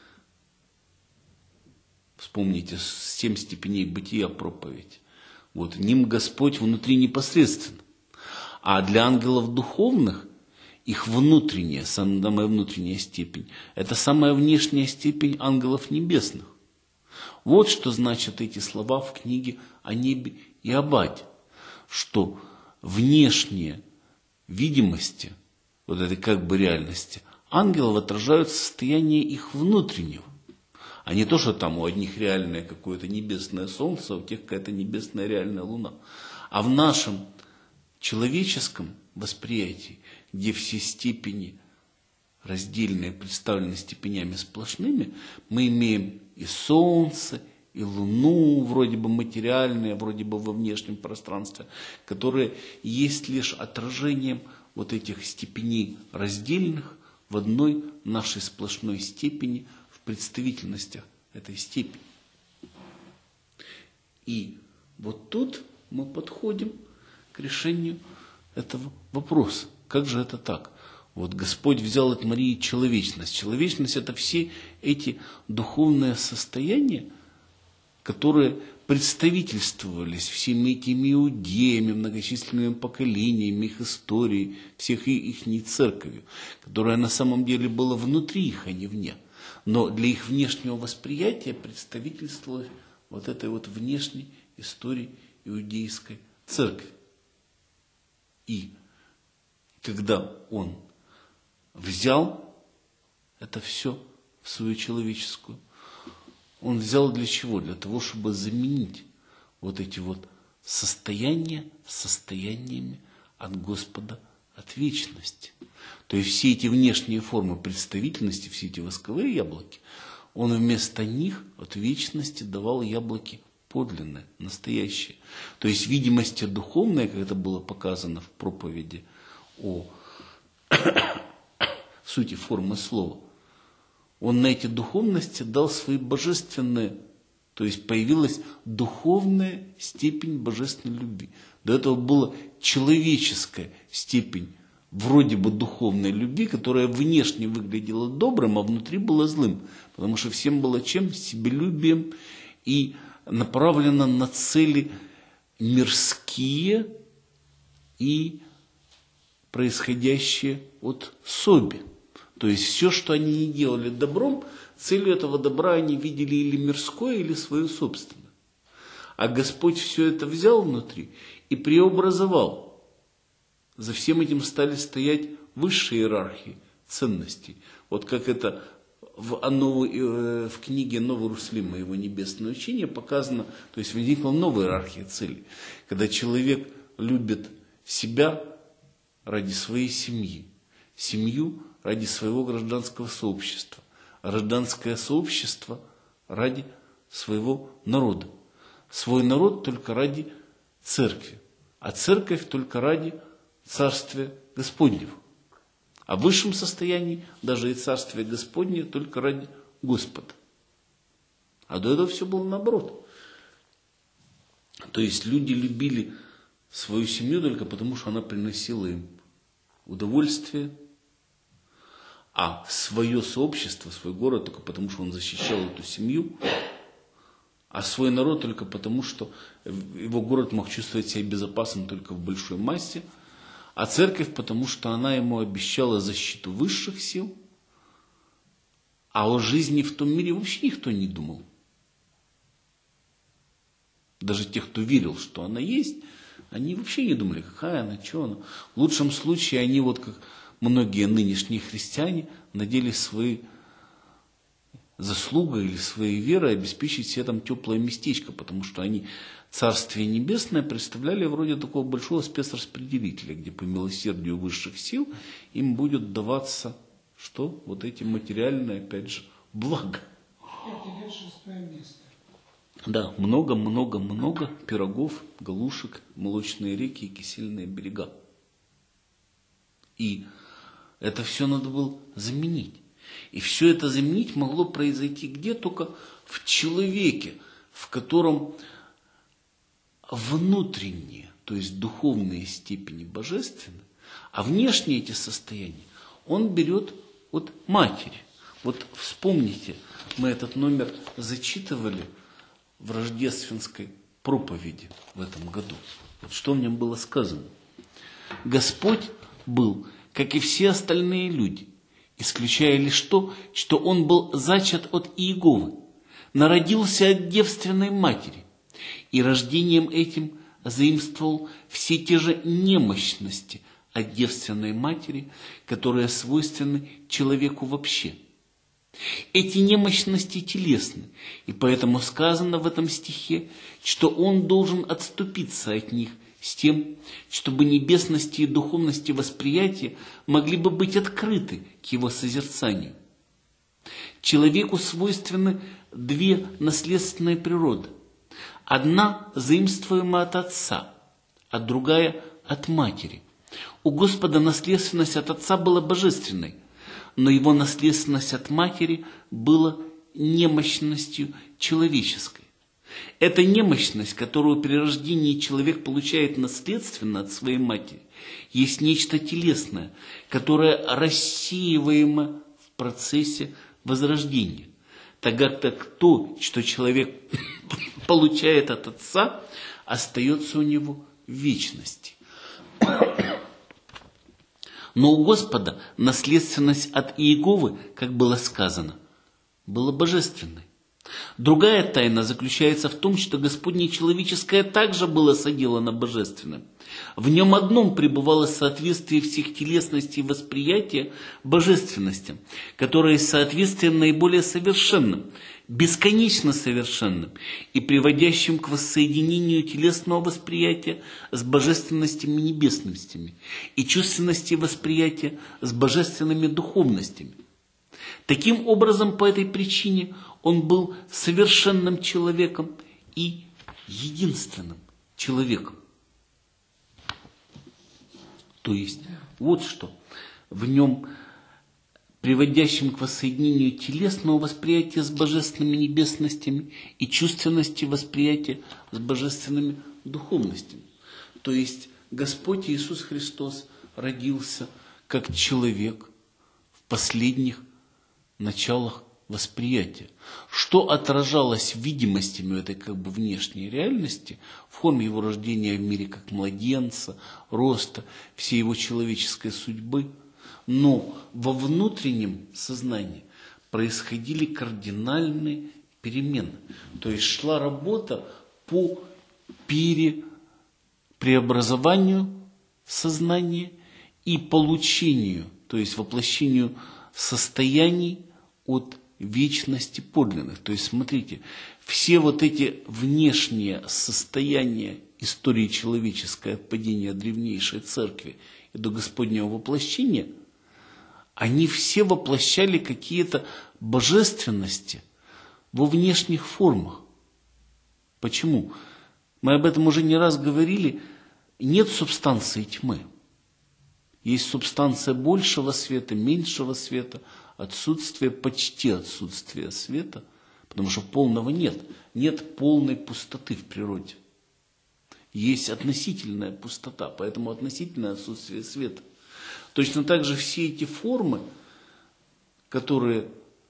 вспомните 7 степеней бытия проповедь, вот ним Господь внутри непосредственно. А для ангелов духовных их внутренняя, самая внутренняя степень, это самая внешняя степень ангелов небесных. Вот что значат эти слова в книге о небе и о Баге, что внешние видимости, вот этой как бы реальности, ангелов отражают состояние их внутреннего. А не то, что там у одних реальное какое-то небесное солнце, а у тех какая-то небесная реальная луна. А в нашем человеческом восприятии, где все степени раздельные представлены степенями сплошными, мы имеем и солнце, и луну, вроде бы материальные, вроде бы во внешнем пространстве, которые есть лишь отражением вот этих степеней раздельных в одной нашей сплошной степени, в представительностях этой степени. И вот тут мы подходим к решению этого вопроса. Как же это так? Вот Господь взял от Марии человечность. Человечность – это все эти духовные состояния, которые представительствовались всеми этими иудеями, многочисленными поколениями, их историей, всех их церковью, которая на самом деле была внутри их, а не вне. Но для их внешнего восприятия представительствовалась вот этой вот внешней истории иудейской церкви. И когда он взял это все в свою человеческую, он взял для чего? Для того, чтобы заменить вот эти вот состояния состояниями от Господа, от вечности. То есть все эти внешние формы представительности, все эти восковые яблоки, он вместо них от вечности давал яблоки подлинные, настоящие. То есть видимости духовные, как это было показано в проповеди о сути формы слова, он на эти духовности дал свои божественные, то есть появилась духовная степень божественной любви. До этого была человеческая степень вроде бы духовной любви, которая внешне выглядела добрым, а внутри была злым. Потому что всем было чем? Себелюбием и направлено на цели мирские и происходящие от соби. То есть все, что они не делали добром, целью этого добра они видели или мирское, или свое собственное. А Господь все это взял внутри и преобразовал. За всем этим стали стоять высшие иерархии ценностей. Вот как это в книге «Новый Иерусалим» его небесное учение показано, то есть возникла новая иерархия целей. Когда человек любит себя ради своей семьи, семью ради своего гражданского сообщества, гражданское сообщество ради своего народа, свой народ только ради церкви, а церковь только ради Царствия Господнего. А в высшем состоянии даже и Царствие Господне только ради Господа. А до этого все было наоборот. То есть люди любили свою семью только потому, что она приносила им удовольствие, а свое сообщество, свой город только потому, что он защищал эту семью, а свой народ только потому, что его город мог чувствовать себя безопасным только в большой массе, а церковь потому, что она ему обещала защиту высших сил, а о жизни в том мире вообще никто не думал. Даже те, кто верил, что она есть, они вообще не думали, какая она, что она. В лучшем случае они, вот как многие нынешние христиане, надеялись свои заслугой или своей верой обеспечить себе там теплое местечко, потому что они Царствие Небесное представляли вроде такого большого спецраспределителя, где по милосердию высших сил им будет даваться, что? Вот эти материальные, опять же, блага. Да, много-много-много пирогов, галушек, молочные реки и кисельные берега. И это все надо было заменить. И все это заменить могло произойти где? Только в человеке, в котором внутренние, то есть духовные степени божественны, а внешние эти состояния он берет от матери. Вот вспомните, мы этот номер зачитывали в рождественской проповеди в этом году. Вот что в нем было сказано. Господь был, как и все остальные люди, исключая лишь то, что он был зачат от Иеговы, народился от девственной матери, и рождением этим заимствовал все те же немощности от девственной матери, которые свойственны человеку вообще. Эти немощности телесны, и поэтому сказано в этом стихе, что он должен отступиться от них с тем, чтобы небесности и духовности восприятия могли бы быть открыты к его созерцанию. Человеку свойственны две наследственные природы. Одна заимствуема от отца, а другая от матери. У Господа наследственность от отца была божественной, но его наследственность от матери была немощностью человеческой. Эта немощность, которую при рождении человек получает наследственно от своей матери, есть нечто телесное, которое рассеиваемо в процессе возрождения. Тогда как то, что человек получает от отца, остается у него в вечности. Но у Господа наследственность от Иеговы, как было сказано, была божественной. Другая тайна заключается в том, что Господне человеческое также было соделано божественным. В нем одном пребывало соответствие всех телесностей восприятия божественностям, которое с соответствием наиболее совершенным, бесконечно совершенным и приводящим к воссоединению телесного восприятия с божественностями небесностями и чувственности восприятия с божественными духовностями. Таким образом, по этой причине он был совершенным человеком и единственным человеком. То есть, вот что в нем, приводящим к воссоединению телесного восприятия с божественными небесностями и чувственности восприятия с божественными духовностями. То есть, Господь Иисус Христос родился как человек в последних началах восприятия, что отражалось видимостями этой как бы внешней реальности в форме его рождения в мире как младенца, роста, всей его человеческой судьбы. Но во внутреннем сознании происходили кардинальные перемены. То есть шла работа по преобразованию сознания и получению, то есть воплощению состояний от вечности подлинных. То есть, смотрите, все вот эти внешние состояния истории человеческой от падения древнейшей церкви и до Господнего воплощения, они все воплощали какие-то божественности во внешних формах. Почему? Мы об этом уже не раз говорили. Нет субстанции тьмы. Есть субстанция большего света, меньшего света, отсутствие, почти отсутствие света, потому что полного нет. Нет полной пустоты в природе. Есть относительная пустота, поэтому относительное отсутствие света. Точно так же все эти формы, которые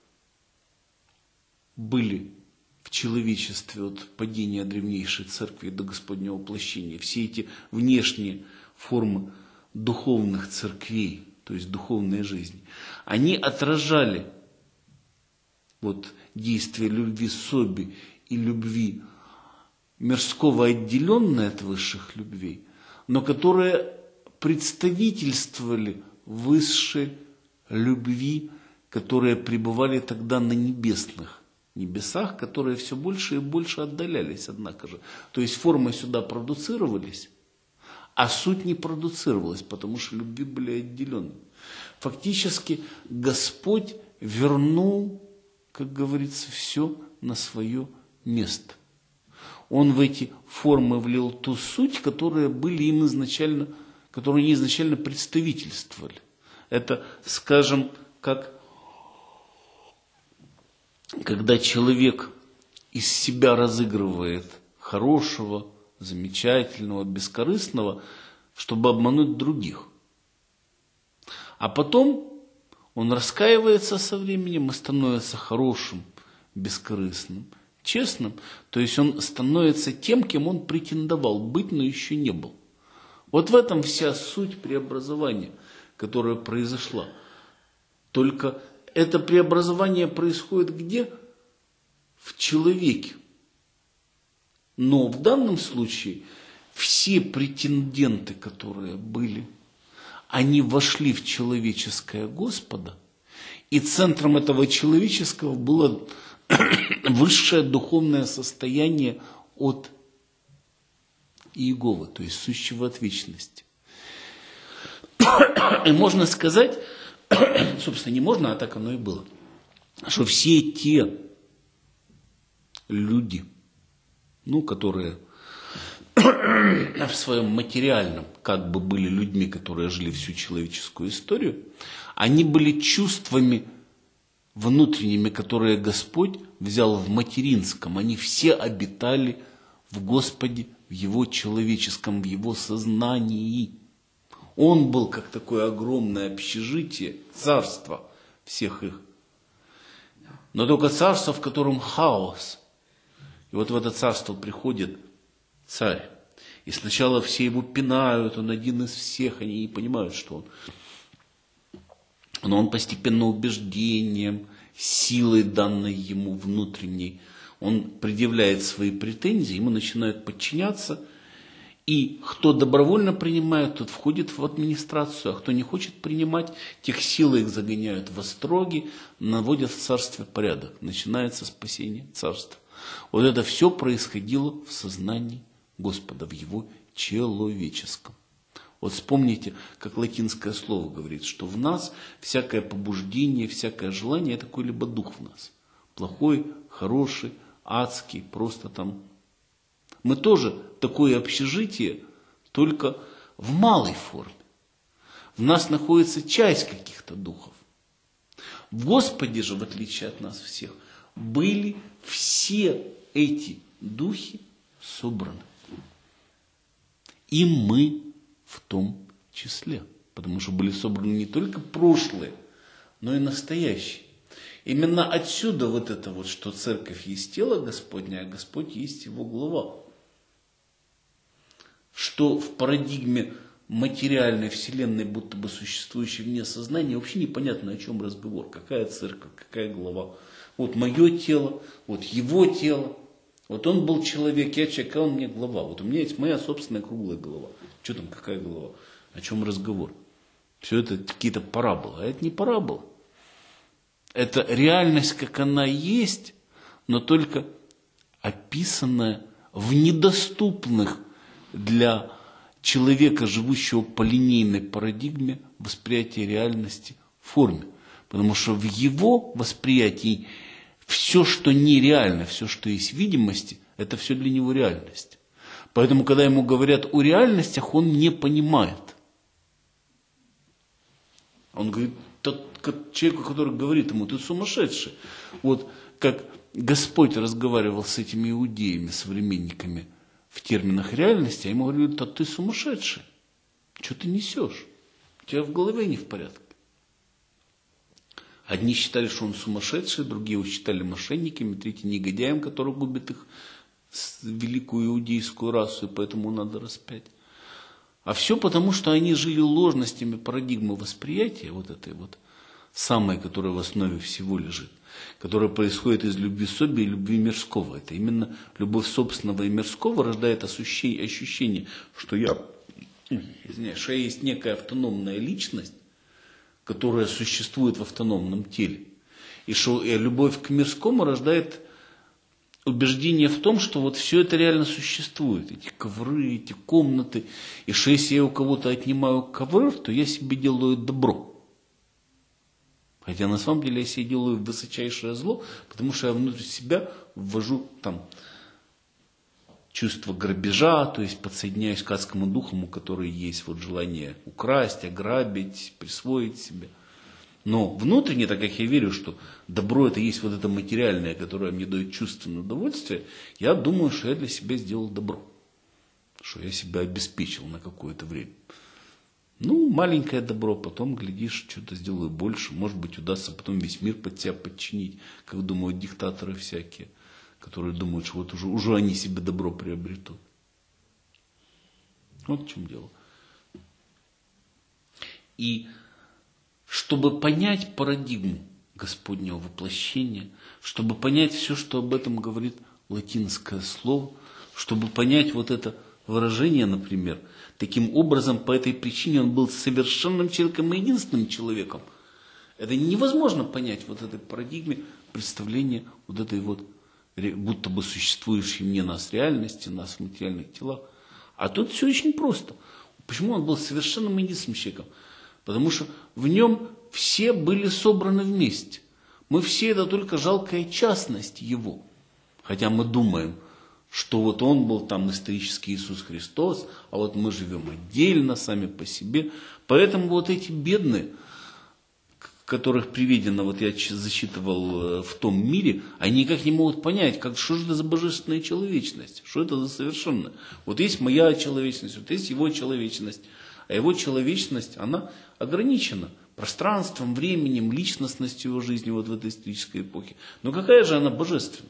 были в человечестве от падения древнейшей церкви до Господнего воплощения, все эти внешние формы духовных церквей, то есть духовной жизни, они отражали вот действие любви соби и любви мирского, отделенной от высших любвей, но которые представительствовали высшей любви, которые пребывали тогда на небесах, которые все больше и больше отдалялись, однако же. То есть формы сюда продуцировались, а суть не продуцировалась, потому что любви были отделены. Фактически Господь вернул, как говорится, все на свое место. Он в эти формы влил ту суть, которые были им изначально, которые они изначально представительствовали. Это, скажем, как когда человек из себя разыгрывает хорошего, замечательного, бескорыстного, чтобы обмануть других. А потом он раскаивается со временем и становится хорошим, бескорыстным, честным. То есть он становится тем, кем он претендовал быть, но еще не был. Вот в этом вся суть преобразования, которое произошло. Только это преобразование происходит где? В человеке. Но в данном случае все претенденты, которые были, они вошли в человеческое Господа, и центром этого человеческого было высшее духовное состояние от Иеговы, то есть сущего от вечности. И можно сказать, собственно, не можно, а так оно и было, что все те люди, которые в своем материальном как бы были людьми, которые жили всю человеческую историю, они были чувствами внутренними, которые Господь взял в материнском, они все обитали в Господе, в Его человеческом, в Его сознании. Он был как такое огромное общежитие, царство всех их. Но только царство, в котором хаос. И вот в это царство приходит царь. И сначала все его пинают, он один из всех, они не понимают, что он. Но он постепенно убеждением, силой, данной ему внутренней, он предъявляет свои претензии, ему начинают подчиняться. И кто добровольно принимает, тот входит в администрацию, а кто не хочет принимать, тех силой их загоняют в остроги, наводят в царстве порядок. Начинается спасение царства. Вот это все происходило в сознании Господа, в Его человеческом. Вот вспомните, как латинское слово говорит, что в нас всякое побуждение, всякое желание – это какой-либо дух в нас. Плохой, хороший, адский, просто там. Мы тоже такое общежитие, только в малой форме. В нас находится часть каких-то духов. В Господе же, в отличие от нас всех, были все эти духи собраны. И мы в том числе. Потому что были собраны не только прошлые, но и настоящие. Именно отсюда вот это вот, что церковь есть тело Господне, а Господь есть его глава. Что в парадигме материальной вселенной, будто бы существующей вне сознания, вообще непонятно, о чем разговор. Какая церковь, какая глава. Вот мое тело, вот его тело. Вот он был человек, я человек, а он мне глава. Вот у меня есть моя собственная круглая голова. Что там, какая голова? О чем разговор? Все это какие-то параболы. А это не парабола. Это реальность, как она есть, но только описанная в недоступных для человека, живущего по линейной парадигме, восприятия реальности форме. Потому что в его восприятии все, что нереально, все, что есть в видимости, это все для него реальность. Поэтому, когда ему говорят о реальностях, он не понимает. Он говорит, человеку, который говорит ему, ты сумасшедший. Вот как Господь разговаривал с этими иудеями, современниками, в терминах реальности, а ему говорят, да ты сумасшедший. Что ты несешь? У тебя в голове не в порядке. Одни считали, что он сумасшедший, другие его считали мошенниками, третьи негодяем, который губит их великую иудейскую расу, и поэтому надо распять. А все потому, что они жили ложностями парадигмы восприятия, вот этой вот самой, которая в основе всего лежит, которая происходит из любви соби и любви мирского. Это именно любовь собственного и мирского рождает ощущение, что я есть некая автономная личность, которая существует в автономном теле. И что любовь к мирскому рождает убеждение в том, что вот все это реально существует. Эти ковры, эти комнаты. И что если я у кого-то отнимаю ковр, то я себе делаю добро. Хотя на самом деле я себе делаю высочайшее зло, потому что я внутрь себя ввожу там чувство грабежа, то есть подсоединяюсь к адскому духу, который есть вот желание украсть, ограбить, присвоить себе. Но внутренне, так как я верю, что добро это есть вот это материальное, которое мне дает чувственное удовольствие, я думаю, что я для себя сделал добро. Что я себя обеспечил на какое-то время. Ну, маленькое добро, потом, глядишь, что-то сделаю больше. Может быть, удастся потом весь мир под себя подчинить, как думают диктаторы всякие, которые думают, что вот уже они себе добро приобретут. Вот в чем дело. И чтобы понять парадигму Господнего воплощения, чтобы понять все, что об этом говорит латинское слово, чтобы понять вот это выражение, например, таким образом, по этой причине он был совершенным человеком и единственным человеком. Это невозможно понять вот этой парадигме представления вот этой вот, будто бы существующей вне нас реальности, нас в материальных телах. А тут все очень просто. Почему он был совершенным и единственным человеком? Потому что в нем все были собраны вместе. Мы все это только жалкая частность его. Хотя мы думаем, что вот он был там исторический Иисус Христос, а вот мы живем отдельно, сами по себе. Поэтому вот эти бедные, которых приведено, вот я зачитывал, в том мире, они никак не могут понять, что же это за божественная человечность, что это за совершенное. Вот есть моя человечность, вот есть его человечность, а его человечность, она ограничена пространством, временем, личностностью его жизни вот в этой исторической эпохе. Но какая же она божественная?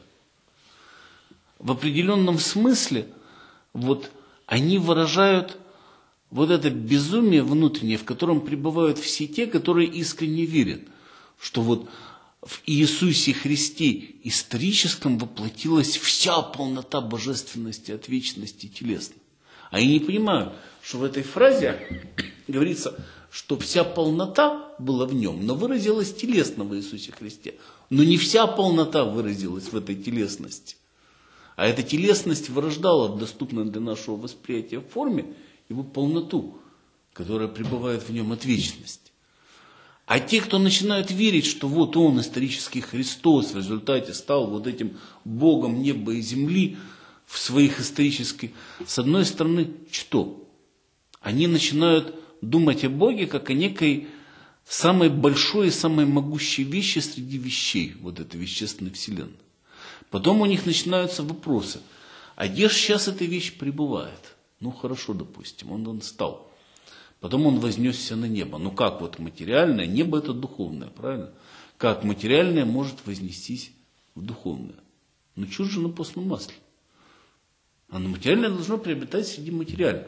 В определенном смысле вот они выражают вот это безумие внутреннее, в котором пребывают все те, которые искренне верят, что вот в Иисусе Христе историческом воплотилась вся полнота божественности от вечности телесно. А я не понимаю, что в этой фразе говорится, что вся полнота была в нем, но выразилась телесно в Иисусе Христе. Но не вся полнота выразилась в этой телесности. А эта телесность вырождала в доступной для нашего восприятия форме его полноту, которая пребывает в нем от вечности. А те, кто начинают верить, что вот он, исторический Христос, в результате стал вот этим Богом неба и земли в своих исторических... С одной стороны, что? Они начинают думать о Боге как о некой самой большой и самой могущей вещи среди вещей, вот этой вещественной вселенной. Потом у них начинаются вопросы. А где же сейчас эта вещь пребывает? Ну хорошо, допустим, он стал. Потом он вознесся на небо. Ну как вот материальное? Небо это духовное, правильно? Как материальное может вознестись в духовное? Ну чушь же на постном масле. А материальное должно приобретать среди материального.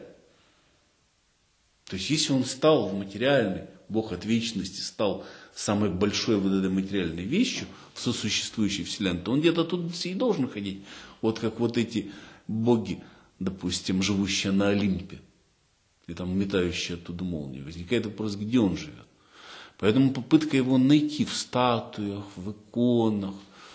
То есть если он стал материальный, Бог от вечности стал самой большой вот этой материальной вещью в сосуществующей вселенной, то он где-то тут и должен ходить. Вот как вот эти боги, допустим, живущие на Олимпе, и там метающие оттуда молнии. Возникает вопрос, где он живет. Поэтому попытка его найти в статуях, в иконах,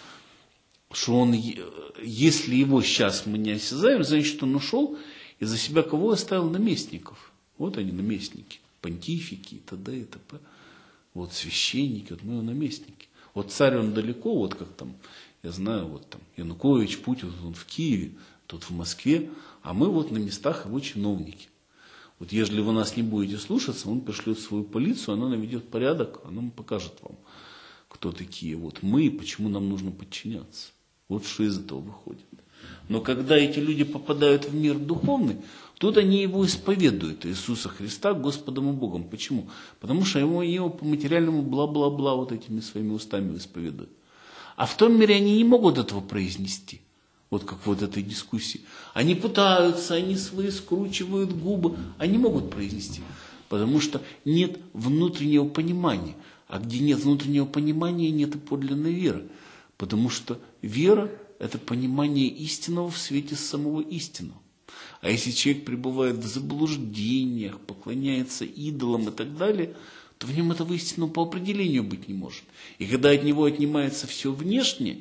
что он, если его сейчас мы не осязаем, значит, он ушел и за себя кого оставил? Наместников. Вот они, наместники, понтифики и т.д. и т.п. Вот священники, вот мы его наместники. Вот царь он далеко, вот как там, я знаю, вот там Янукович, Путин, он в Киеве, тот в Москве, а мы вот на местах его чиновники. Вот если вы нас не будете слушаться, он пришлет свою полицию, она наведет порядок, она покажет вам, кто такие вот мы и почему нам нужно подчиняться. Вот что из этого выходит. Но когда эти люди попадают в мир духовный, тут они его исповедуют, Иисуса Христа, Господом и Богом. Почему? Потому что его по материальному бла-бла-бла вот этими своими устами исповедуют. А в том мире они не могут этого произнести. Вот как вот этой дискуссии. Они пытаются, они свои скручивают губы, они могут произнести. Потому что нет внутреннего понимания. А где нет внутреннего понимания, нет и подлинной веры. Потому что вера – это понимание истинного в свете самого истинного. А если человек пребывает в заблуждениях, поклоняется идолам и так далее, то в нем этого истинного по определению быть не может. И когда от него отнимается все внешнее,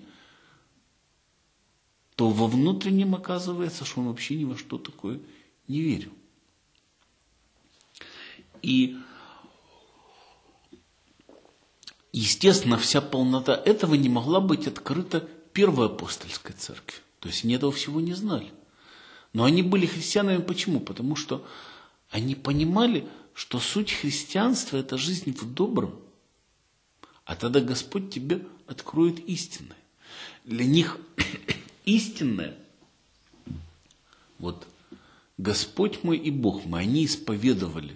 то во внутреннем оказывается, что он вообще ни во что такое не верил. И, естественно, вся полнота этого не могла быть открыта Первой апостольской церкви. То есть они этого всего не знали. Но они были христианами почему? Потому что они понимали, что суть христианства – это жизнь в добром. А тогда Господь тебе откроет истинное. Для них истинное, вот Господь мой и Бог мой, они исповедовали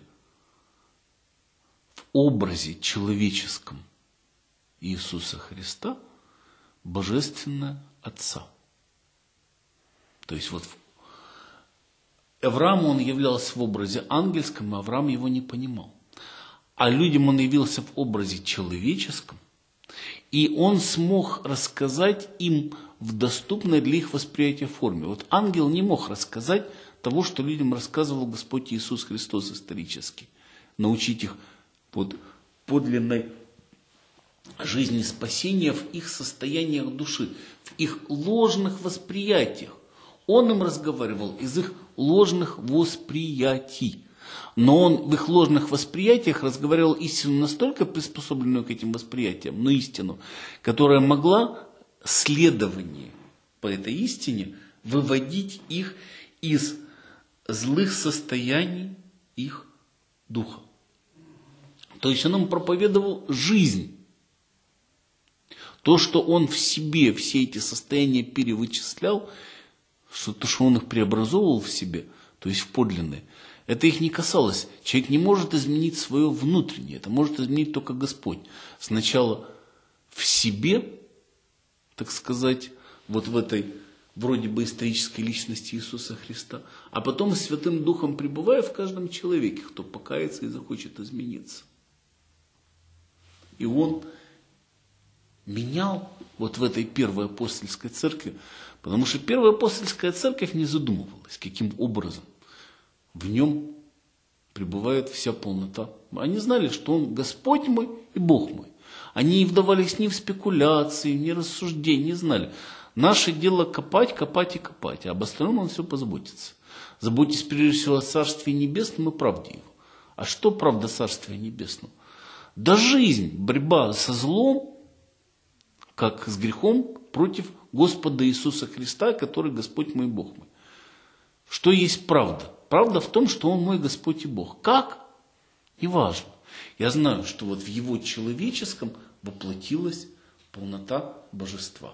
в образе человеческом Иисуса Христа Божественное Отца. То есть вот Аврааму он являлся в образе ангельском, и Авраам его не понимал. А людям он явился в образе человеческом, и он смог рассказать им в доступной для их восприятия форме. Вот ангел не мог рассказать того, что людям рассказывал Господь Иисус Христос исторически. Научить их подлинной жизни спасения в их состояниях души, в их ложных восприятиях. Он им разговаривал из их ложных восприятий. Но он в их ложных восприятиях разговаривал истину настолько приспособленную к этим восприятиям, но истину, которая могла следование по этой истине выводить их из злых состояний их духа. То есть он им проповедовал жизнь. То, что он в себе все эти состояния перевычислял, то, что он их преобразовывал в себе, то есть в подлинные, это их не касалось. Человек не может изменить свое внутреннее, это может изменить только Господь. Сначала в себе, так сказать, вот в этой вроде бы исторической личности Иисуса Христа, а потом Святым Духом пребывая в каждом человеке, кто покается и захочет измениться. И он менял вот в этой первой апостольской церкви, потому что первая апостольская церковь не задумывалась, каким образом в нем пребывает вся полнота. Они знали, что он Господь мой и Бог мой. Они не вдавались ни в спекуляции, ни в рассуждения, не знали. Наше дело копать, копать и копать, а об остальном он все позаботится. Заботьтесь прежде всего о Царстве Небесном и правде его. А что правда Царствия Небесного? Да жизнь, борьба со злом, как с грехом, против Господа Иисуса Христа, который Господь мой и Бог мой. Что есть правда? Правда в том, что Он мой Господь и Бог. Как? Неважно. Я знаю, что вот в Его человеческом воплотилась полнота божества.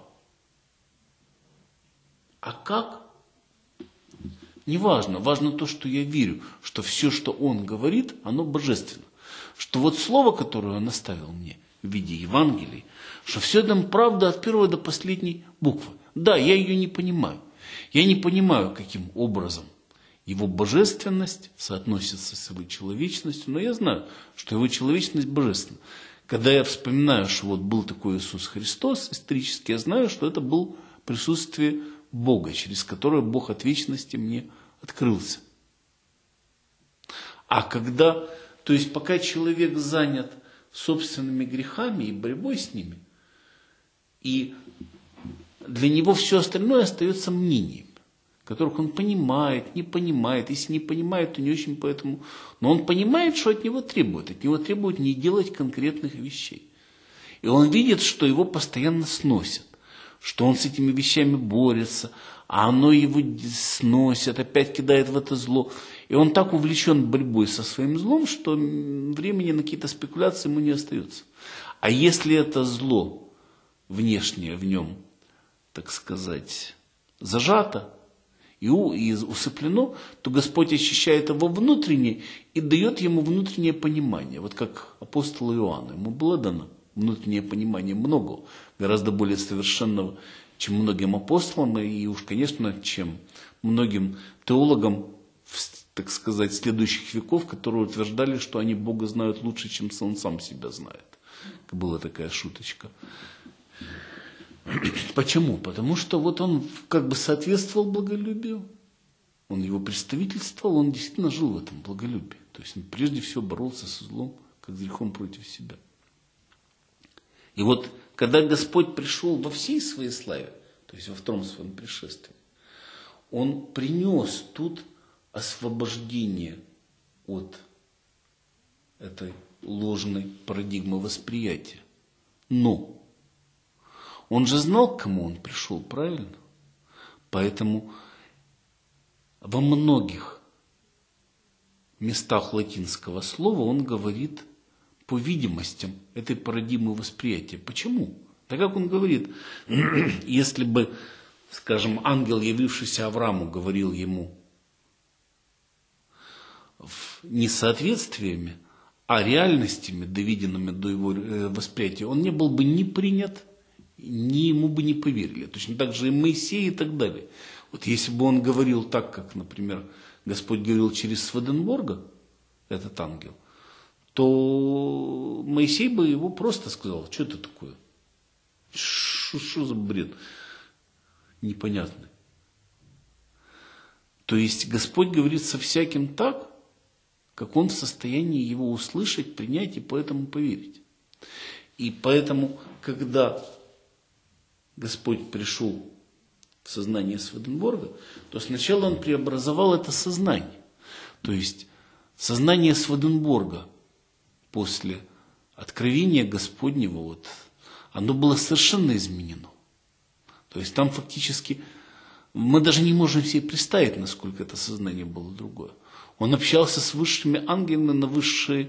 А как? Неважно. Важно то, что я верю, что все, что Он говорит, оно божественно. Что вот слово, которое Он оставил мне в виде Евангелий, что все это правда от первой до последней буквы. Да, я ее не понимаю. Я не понимаю, каким образом Его божественность соотносится с Его человечностью, но я знаю, что Его человечность божественна. Когда я вспоминаю, что вот был такой Иисус Христос исторически, я знаю, что это было присутствие Бога, через которое Бог от вечности мне открылся. А когда, то есть пока человек занят собственными грехами и борьбой с ними, и для него все остальное остается мнением, которых он понимает, не понимает. Если не понимает, то не очень поэтому. Но он понимает, что от него требуют. От него требуют не делать конкретных вещей. И он видит, что его постоянно сносят, что он с этими вещами борется, а оно его сносит, опять кидает в это зло. И он так увлечен борьбой со своим злом, что времени на какие-то спекуляции ему не остается. А если это зло внешнее в нем, так сказать, зажато и усыплено, то Господь очищает его внутреннее и дает ему внутреннее понимание. Вот как апостолу Иоанну, ему было дано внутреннее понимание многого, гораздо более совершенного, чем многим апостолам, и уж, конечно, чем многим теологам, так сказать, следующих веков, которые утверждали, что они Бога знают лучше, чем Он сам себя знает. Была такая шуточка. Почему? Потому что вот он как бы соответствовал благолюбию. Он его представительствовал, он действительно жил в этом благолюбии. То есть он прежде всего боролся со злом, как с грехом против себя. И вот, когда Господь пришел во всей своей славе, то есть во втором своем пришествии, Он принес тут освобождение от этой ложной парадигмы восприятия. Но Он же знал, к кому Он пришел, правильно? Поэтому во многих местах латинского слова Он говорит по видимостям этой парадигмы восприятия. Почему? Так как он говорит, если бы, скажем, ангел, явившийся Аврааму, говорил ему несоответствиями, а реальностями, доведенными до его восприятия, он не был бы ни принят, ни ему бы не поверили. Точно так же и Моисей и так далее. Вот если бы он говорил так, как, например, Господь говорил через Сведенборга, этот ангел, то Моисей бы его просто сказал: что это такое? Что за бред непонятный? То есть Господь говорит со всяким так, как он в состоянии его услышать, принять и поэтому поверить. И поэтому, когда Господь пришел в сознание Сведенборга, то сначала он преобразовал это сознание. То есть сознание Сведенборга после откровения Господнего, вот, оно было совершенно изменено. То есть там фактически мы даже не можем себе представить, насколько это сознание было другое. Он общался с высшими ангелами на высшие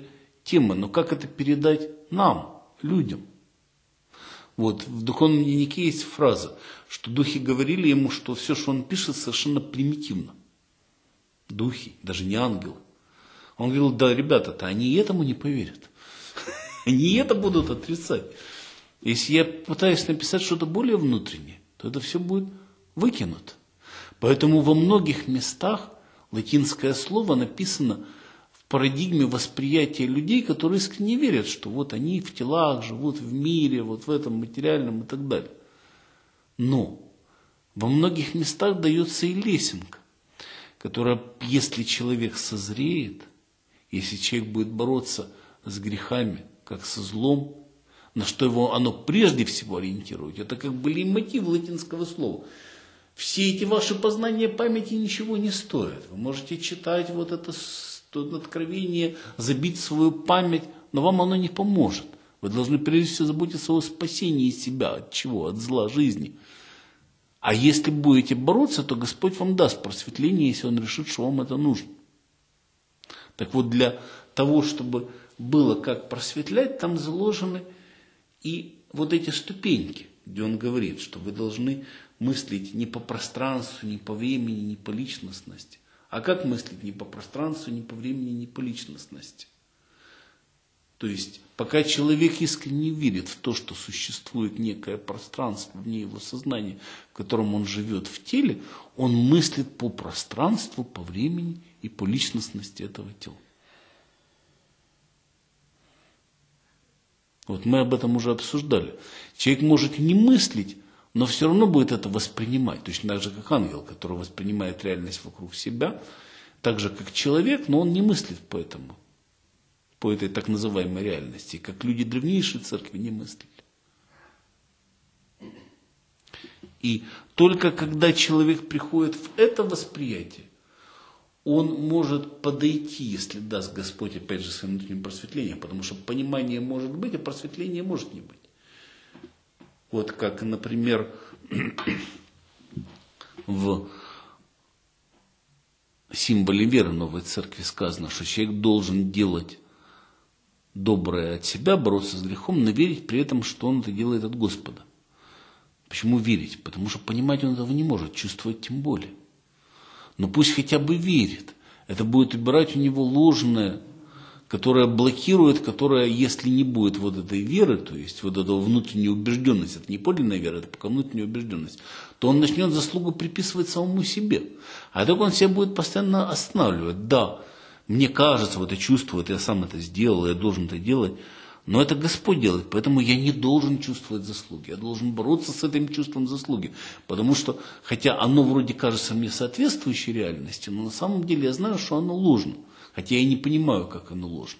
тема, но как это передать нам, людям? Вот в духовном дневнике есть фраза, что духи говорили ему, что все, что он пишет, совершенно примитивно. Духи, даже не ангелы. Он говорил, да, ребята-то, они этому не поверят. Они это будут отрицать. Если я пытаюсь написать что-то более внутреннее, то это все будет выкинуто. Поэтому во многих местах латинское слово написано в парадигме восприятия людей, которые искренне верят, что вот они в телах живут, в мире, вот в этом материальном и так далее. Но во многих местах дается и лесенка, которая, если человек созреет, если человек будет бороться с грехами, как со злом, на что его оно прежде всего ориентирует, это как бы лейтмотив латинского слова. Все эти ваши познания памяти ничего не стоят. Вы можете читать вот это откровение, забить свою память, но вам оно не поможет. Вы должны прежде всего заботиться о спасении себя. От чего? От зла жизни. А если будете бороться, то Господь вам даст просветление, если Он решит, что вам это нужно. Так вот, для того, чтобы было как просветлять, там заложены и вот эти ступеньки, где Он говорит, что вы должны мыслить не по пространству, не по времени, не по личностности. А как мыслить не по пространству, не по времени, не по личностности? То есть, пока человек искренне верит в то, что существует некое пространство вне его сознания, в котором он живет в теле, он мыслит по пространству, по времени и по личностности этого тела. Вот мы об этом уже обсуждали. Человек может не мыслить, но все равно будет это воспринимать. Точно так же, как ангел, который воспринимает реальность вокруг себя, так же, как человек, но он не мыслит по этой так называемой реальности, как люди древнейшей церкви не мыслили. И только когда человек приходит в это восприятие, он может подойти, если даст Господь, опять же, своим внутренним просветлением, потому что понимание может быть, а просветление может не быть. Вот как, например, в символе веры Новой Церкви сказано, что человек должен делать доброе от себя, бороться с грехом, но верить при этом, что он это делает от Господа. Почему верить? Потому что понимать он этого не может, чувствовать тем более. Но пусть хотя бы верит. Это будет убирать у него ложное, которое блокирует, которое, если не будет вот этой веры, то есть вот этого внутренней убежденности, это не подлинная вера, это пока внутренняя убежденность, то он начнет заслугу приписывать самому себе. А так он себя будет постоянно останавливать. Да, мне кажется, вот я чувствую, я сам это сделал, я должен это делать, но это Господь делает, поэтому я не должен чувствовать заслуги, я должен бороться с этим чувством заслуги, потому что, хотя оно вроде кажется мне соответствующей реальности, но на самом деле я знаю, что оно ложно, хотя я не понимаю, как оно ложно.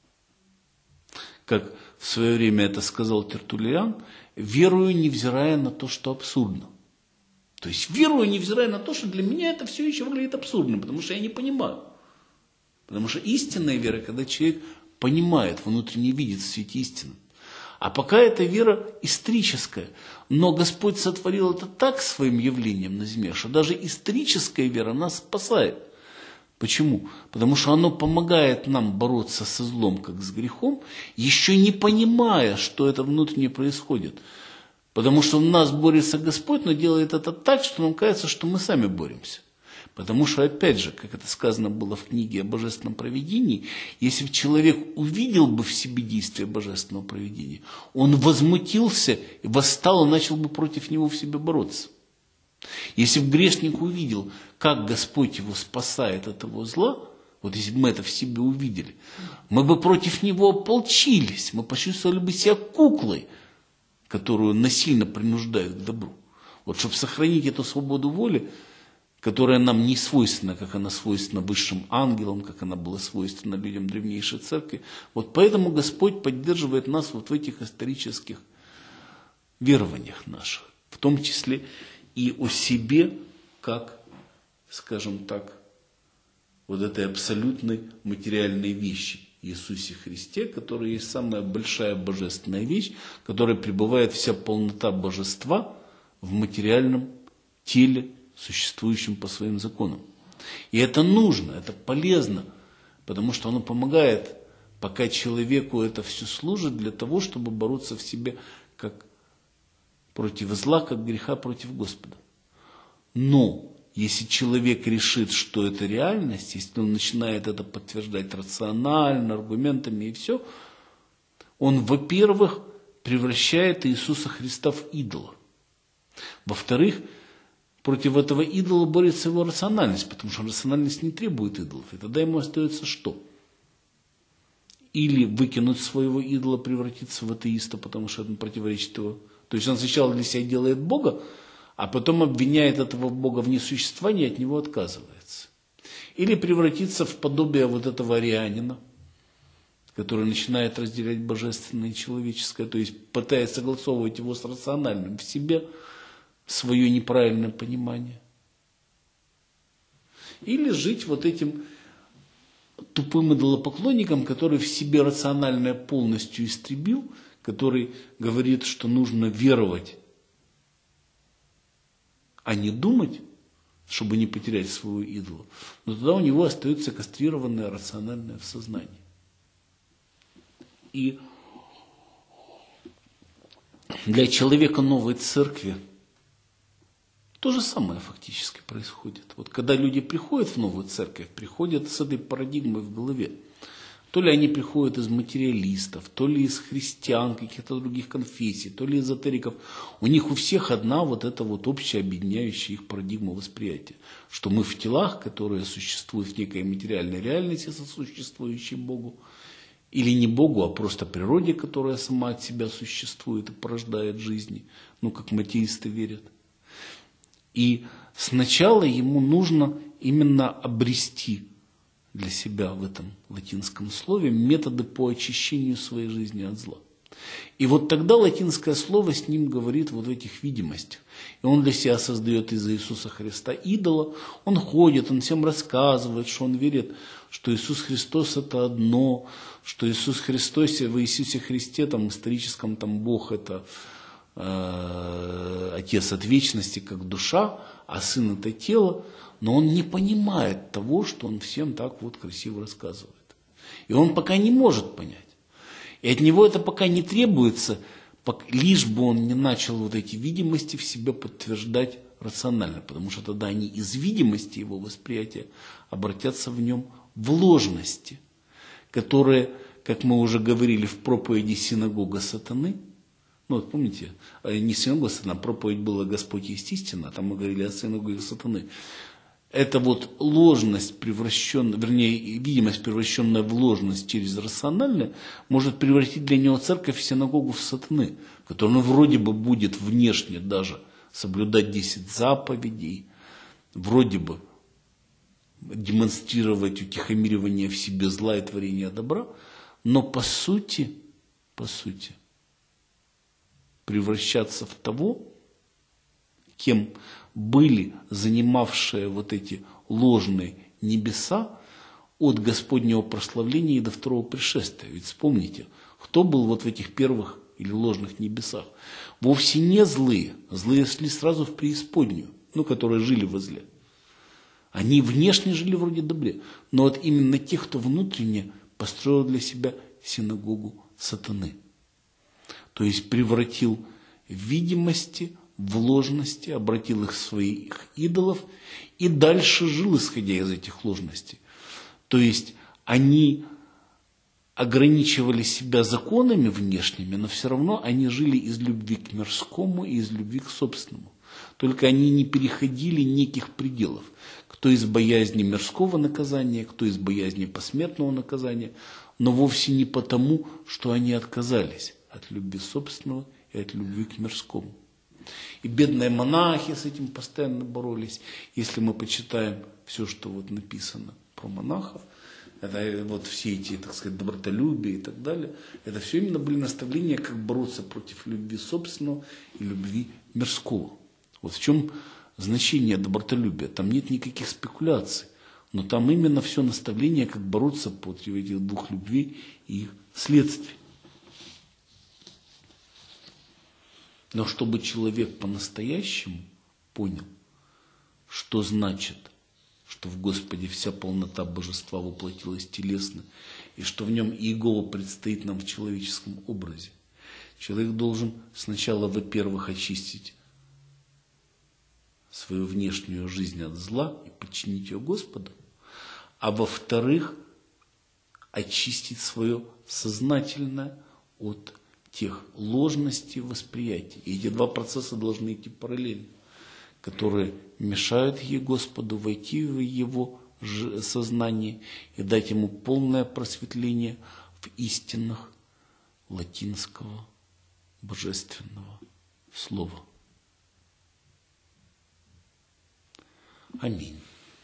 Как в свое время это сказал Тертуллиан, верую, невзирая на то, что абсурдно. То есть верую, невзирая на то, что для меня это все еще выглядит абсурдным, потому что я не понимаю. Потому что истинная вера, когда человек понимает, внутренне видит в свете истины. А пока эта вера историческая. Но Господь сотворил это так своим явлением на земле, что даже историческая вера нас спасает. Почему? Потому что оно помогает нам бороться со злом, как с грехом, еще не понимая, что это внутренне происходит. Потому что в нас борется Господь, но делает это так, что нам кажется, что мы сами боремся. Потому что, опять же, как это сказано было в книге о божественном провидении, если бы человек увидел бы в себе действие божественного провидения, он возмутился, восстал и начал бы против него в себе бороться. Если бы грешник увидел, как Господь его спасает от его зла, вот если бы мы это в себе увидели, мы бы против него ополчились, мы почувствовали бы себя куклой, которую насильно принуждают к добру. Вот чтобы сохранить эту свободу воли, которая нам не свойственна, как она свойственна высшим ангелам, как она была свойственна людям древнейшей церкви. Вот поэтому Господь поддерживает нас вот в этих исторических верованиях наших, в том числе и о себе, как, скажем так, вот этой абсолютной материальной вещи, Иисусе Христе, который есть самая большая божественная вещь, в которой пребывает вся полнота божества в материальном теле, существующим по своим законам. И это нужно, это полезно, потому что оно помогает пока человеку это все служит для того, чтобы бороться в себе как против зла, как греха против Господа. Но если человек решит, что это реальность, если он начинает это подтверждать рационально, аргументами и все, он, во-первых, превращает Иисуса Христа в идола. Во-вторых, против этого идола борется его рациональность, потому что рациональность не требует идолов. И тогда ему остается что? Или выкинуть своего идола, превратиться в атеиста, потому что это противоречит его. То есть он сначала для себя делает Бога, а потом обвиняет этого Бога в несуществовании и от него отказывается. Или превратиться в подобие вот этого арианина, который начинает разделять божественное и человеческое, то есть пытается согласовывать его с рациональным в себе, свое неправильное понимание. Или жить вот этим тупым идолопоклонником, который в себе рациональное полностью истребил, который говорит, что нужно веровать, а не думать, чтобы не потерять своего идола. Но тогда у него остается кастрированное рациональное в сознании. И для человека новой церкви то же самое фактически происходит. Вот когда люди приходят в новую церковь, приходят с этой парадигмой в голове. То ли они приходят из материалистов, то ли из христиан, каких-то других конфессий, то ли эзотериков. У них у всех одна вот эта вот общая объединяющая их парадигма восприятия. Что мы в телах, которые существуют в некой материальной реальности, сосуществующей Богу. Или не Богу, а просто природе, которая сама от себя существует и порождает жизни. Ну, как матеисты верят. И сначала ему нужно именно обрести для себя в этом латинском слове методы по очищению своей жизни от зла. И вот тогда латинское слово с ним говорит вот в этих видимостях. И он для себя создает из Иисуса Христа идола. Он ходит, он всем рассказывает, что он верит, что Иисус Христос это одно, что Иисус Христос, в Иисусе Христе, там, историческом, там, Бог это Отец от вечности, как душа, а Сын это тело, но он не понимает того, что он всем так вот красиво рассказывает. И он пока не может понять. И от него это пока не требуется, лишь бы он не начал вот эти видимости в себе подтверждать рационально, потому что тогда они из видимости его восприятия обратятся в нем в ложности, которые, как мы уже говорили в проповеди «Синагога сатаны», ну вот помните, не синагога сатана, проповедь была «Господь есть истина», а там мы говорили о синагоге сатаны. Это вот ложность, превращенная, вернее, видимость, превращенная в ложность через рациональное, может превратить для него церковь в синагогу в сатаны, в которой он вроде бы будет внешне даже соблюдать 10 заповедей, вроде бы демонстрировать утихомиривание в себе зла и творение добра, но по сути, превращаться в того, кем были занимавшие вот эти ложные небеса от Господнего прославления и до второго пришествия. Ведь вспомните, кто был вот в этих первых или ложных небесах? Вовсе не злые. Злые шли сразу в преисподнюю, которые жили во зле. Они внешне жили вроде добре, но вот именно те, кто внутренне построил для себя синагогу сатаны. То есть превратил видимости в ложности, обратил их в своих идолов и дальше жил, исходя из этих ложностей. То есть они ограничивали себя законами внешними, но все равно они жили из любви к мирскому и из любви к собственному. Только они не переходили неких пределов. Кто из боязни мирского наказания, кто из боязни посмертного наказания, но вовсе не потому, что они отказались от любви собственного и от любви к мирскому. И бедные монахи с этим постоянно боролись. Если мы почитаем все, что вот написано про монахов, это вот все эти, так сказать, добротолюбие и так далее, это все именно были наставления, как бороться против любви собственного и любви мирского. Вот в чем значение добротолюбия. Там нет никаких спекуляций, но там именно все наставление, как бороться против этих двух любвей и их следствий. Но чтобы человек по-настоящему понял, что значит что в Господе вся полнота божества воплотилась телесно, и что в нем Иегова предстоит нам в человеческом образе. Человек должен сначала, во-первых, очистить свою внешнюю жизнь от зла и подчинить ее Господу, а во-вторых, очистить свое сознательное от тех ложностей восприятия. И эти два процесса должны идти параллельно, которые мешают Господу войти в его сознание и дать ему полное просветление в истинах латинского божественного слова. Аминь.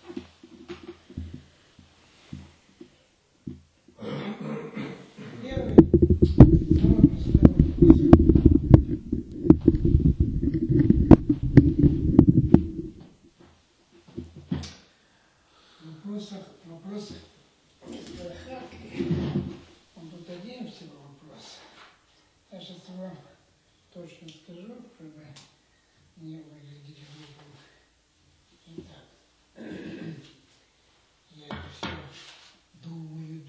Вопросы. Он тут один всего вопрос. Я сейчас вам точно скажу, чтобы не выглядели глупо. Итак, я это все думаю.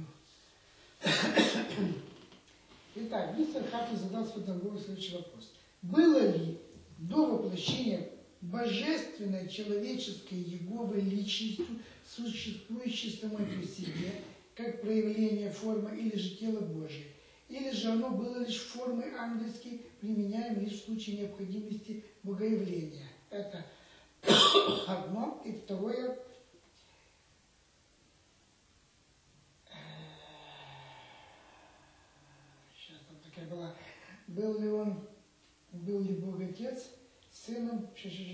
Итак, мистер Хапли задал Святославу следующий вопрос. Было ли до воплощения божественной человеческой Иеговы личностью, существующей самой по себе, как проявление формы или же тела Божие, или же оно было лишь формой ангельской, применяемой лишь в случае необходимости богоявления? Это одно. И второе. Сейчас там такая была. Был ли Бог Отец сыном?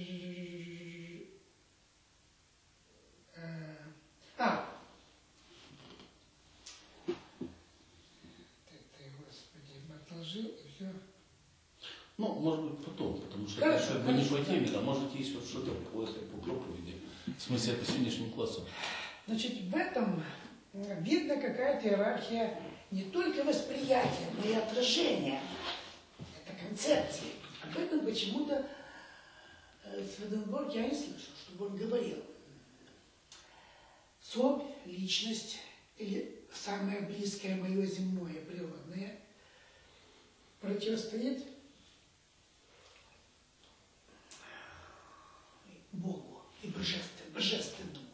Ты, Господи, отложил и все. Ну, может быть, потом, потому что это как бы не по теме, да, может, есть вот что-то по проповеди, в смысле, по сегодняшнему классу. Значит, в этом видно какая-то иерархия не только восприятия, но и отражения. Это концепции. Об этом почему-то Сведенборг я не слышал, чтобы он говорил. Собь, личность, или самое близкое мое земное, природное, противостоит Богу и божественному.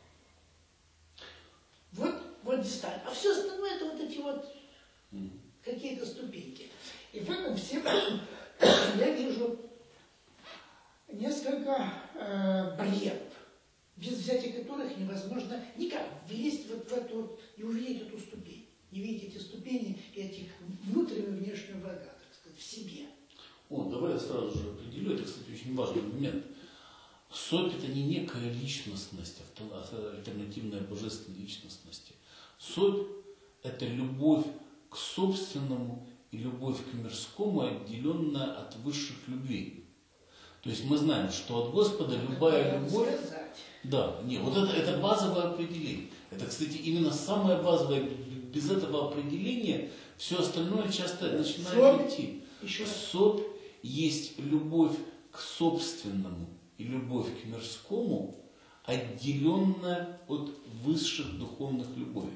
Вот дистанция. А все остальное это вот эти вот какие-то ступеньки. И в этом всем я вижу несколько барьеров, без взятия которых невозможно никак влезть вот в эту вот и увидеть эту ступень. Не видеть эти ступени и этих внутреннего и внешнего врага, так сказать, в себе. Давай я сразу же определю, это, кстати, очень важный момент. Собь – это не некая личностность, альтернативная божественной личностности. Собь – это любовь к собственному и любовь к мирскому, отделенная от высших любвей. То есть мы знаем, что от Господа любая любовь... Да, вот это базовое определение. Это, кстати, именно самое базовое. Без этого определения все остальное часто начинает идти. Собь есть любовь к собственному и любовь к мирскому, отделенная от высших духовных любовей.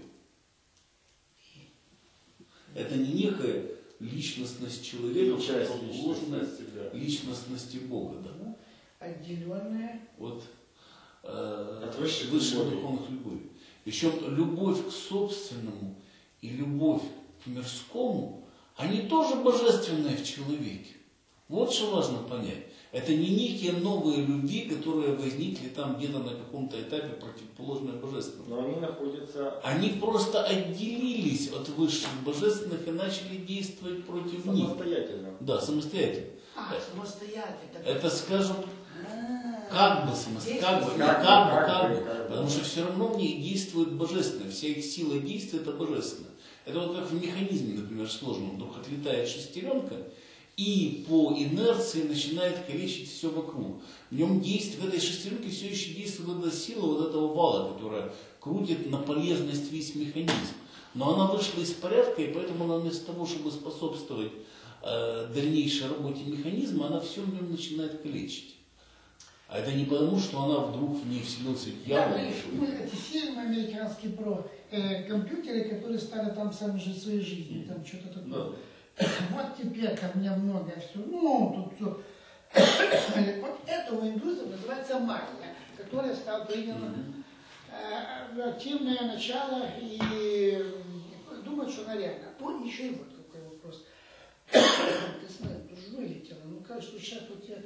Это не некая личностность человека, противоположная личностности Бога. Да? Отделенная от высших духовных любовей. Причем любовь к собственному и любовь к мирскому, они тоже божественные в человеке. Вот что важно понять. Это не некие новые любви, которые возникли там где-то на каком-то этапе противоположные божественным. Но они находятся... Они просто отделились от высших божественных и начали действовать против них. Самостоятельно. Да, самостоятельно. Самостоятельно. Это, скажем, как бы самостоятельно, потому что все равно в них действует божественное. Вся их сила действия – это божественное. Это вот как в механизме, например, сложном. Вдруг отлетает шестеренка и по инерции начинает калечить все вокруг. В нем действует, в этой шестеренке все еще действует эта сила вот этого вала, которая крутит на полезность весь механизм. Но она вышла из порядка, и поэтому она вместо того, чтобы способствовать дальнейшей работе механизма, она все в нем начинает калечить. А это не потому, что она вдруг в ней вселился дьявол? Да, эти фильмы американские про компьютеры, которые стали там сами жить своей жизнью, там что-то такое. Да. Вот теперь ко мне многое все, ну, тут все. Вот эту индустрию называется магия, которая стала принята в активное начало, и думаю, что она реально. Вот еще и вот какой вопрос. Ты смотри, тут же вылетело, ну кажется, что сейчас вот я...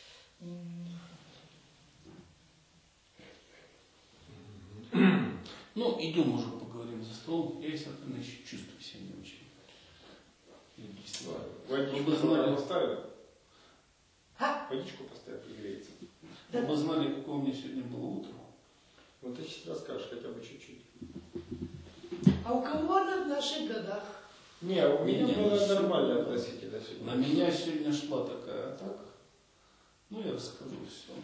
Ну, идем уже поговорим за стол. Я, естественно, еще чувствую себя не очень. Водичку знали, поставили? А? Водичку поставь, пригреется. Вы бы знали, какое у меня сегодня было утро. Ну ты сейчас расскажешь хотя бы чуть-чуть. А у кого она в наших годах? Не, у меня было нормально относительно сегодня. На меня сегодня шла такая атака. Ну, я расскажу все.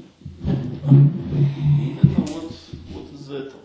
Именно вот из этого.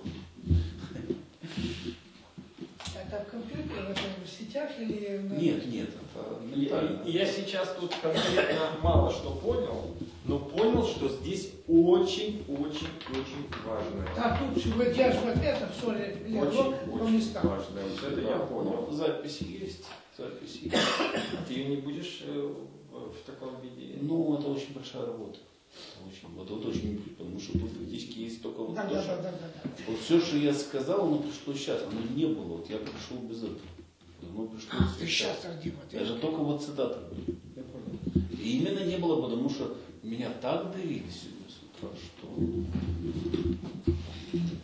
Это в компьютере, это в сетях или... Нет, это ментально. Я сейчас тут конкретно мало что понял, но понял, что здесь очень-очень важное. Так, тут сегодня я же вот это все легло по местам. Важное. Вот это я понял. Записи есть. Записи есть. Ты ее не будешь в таком виде? Ну, это очень большая работа. Вот очень, потому что тут фактически есть только вот Да. Вот все, что я сказал, оно пришло сейчас, оно не было. Вот я пришел без этого. Оно пришло Ты сейчас родил. Даже только вот цитаты были. Я понял. И именно не было, потому что меня так давили сегодня с утра, что...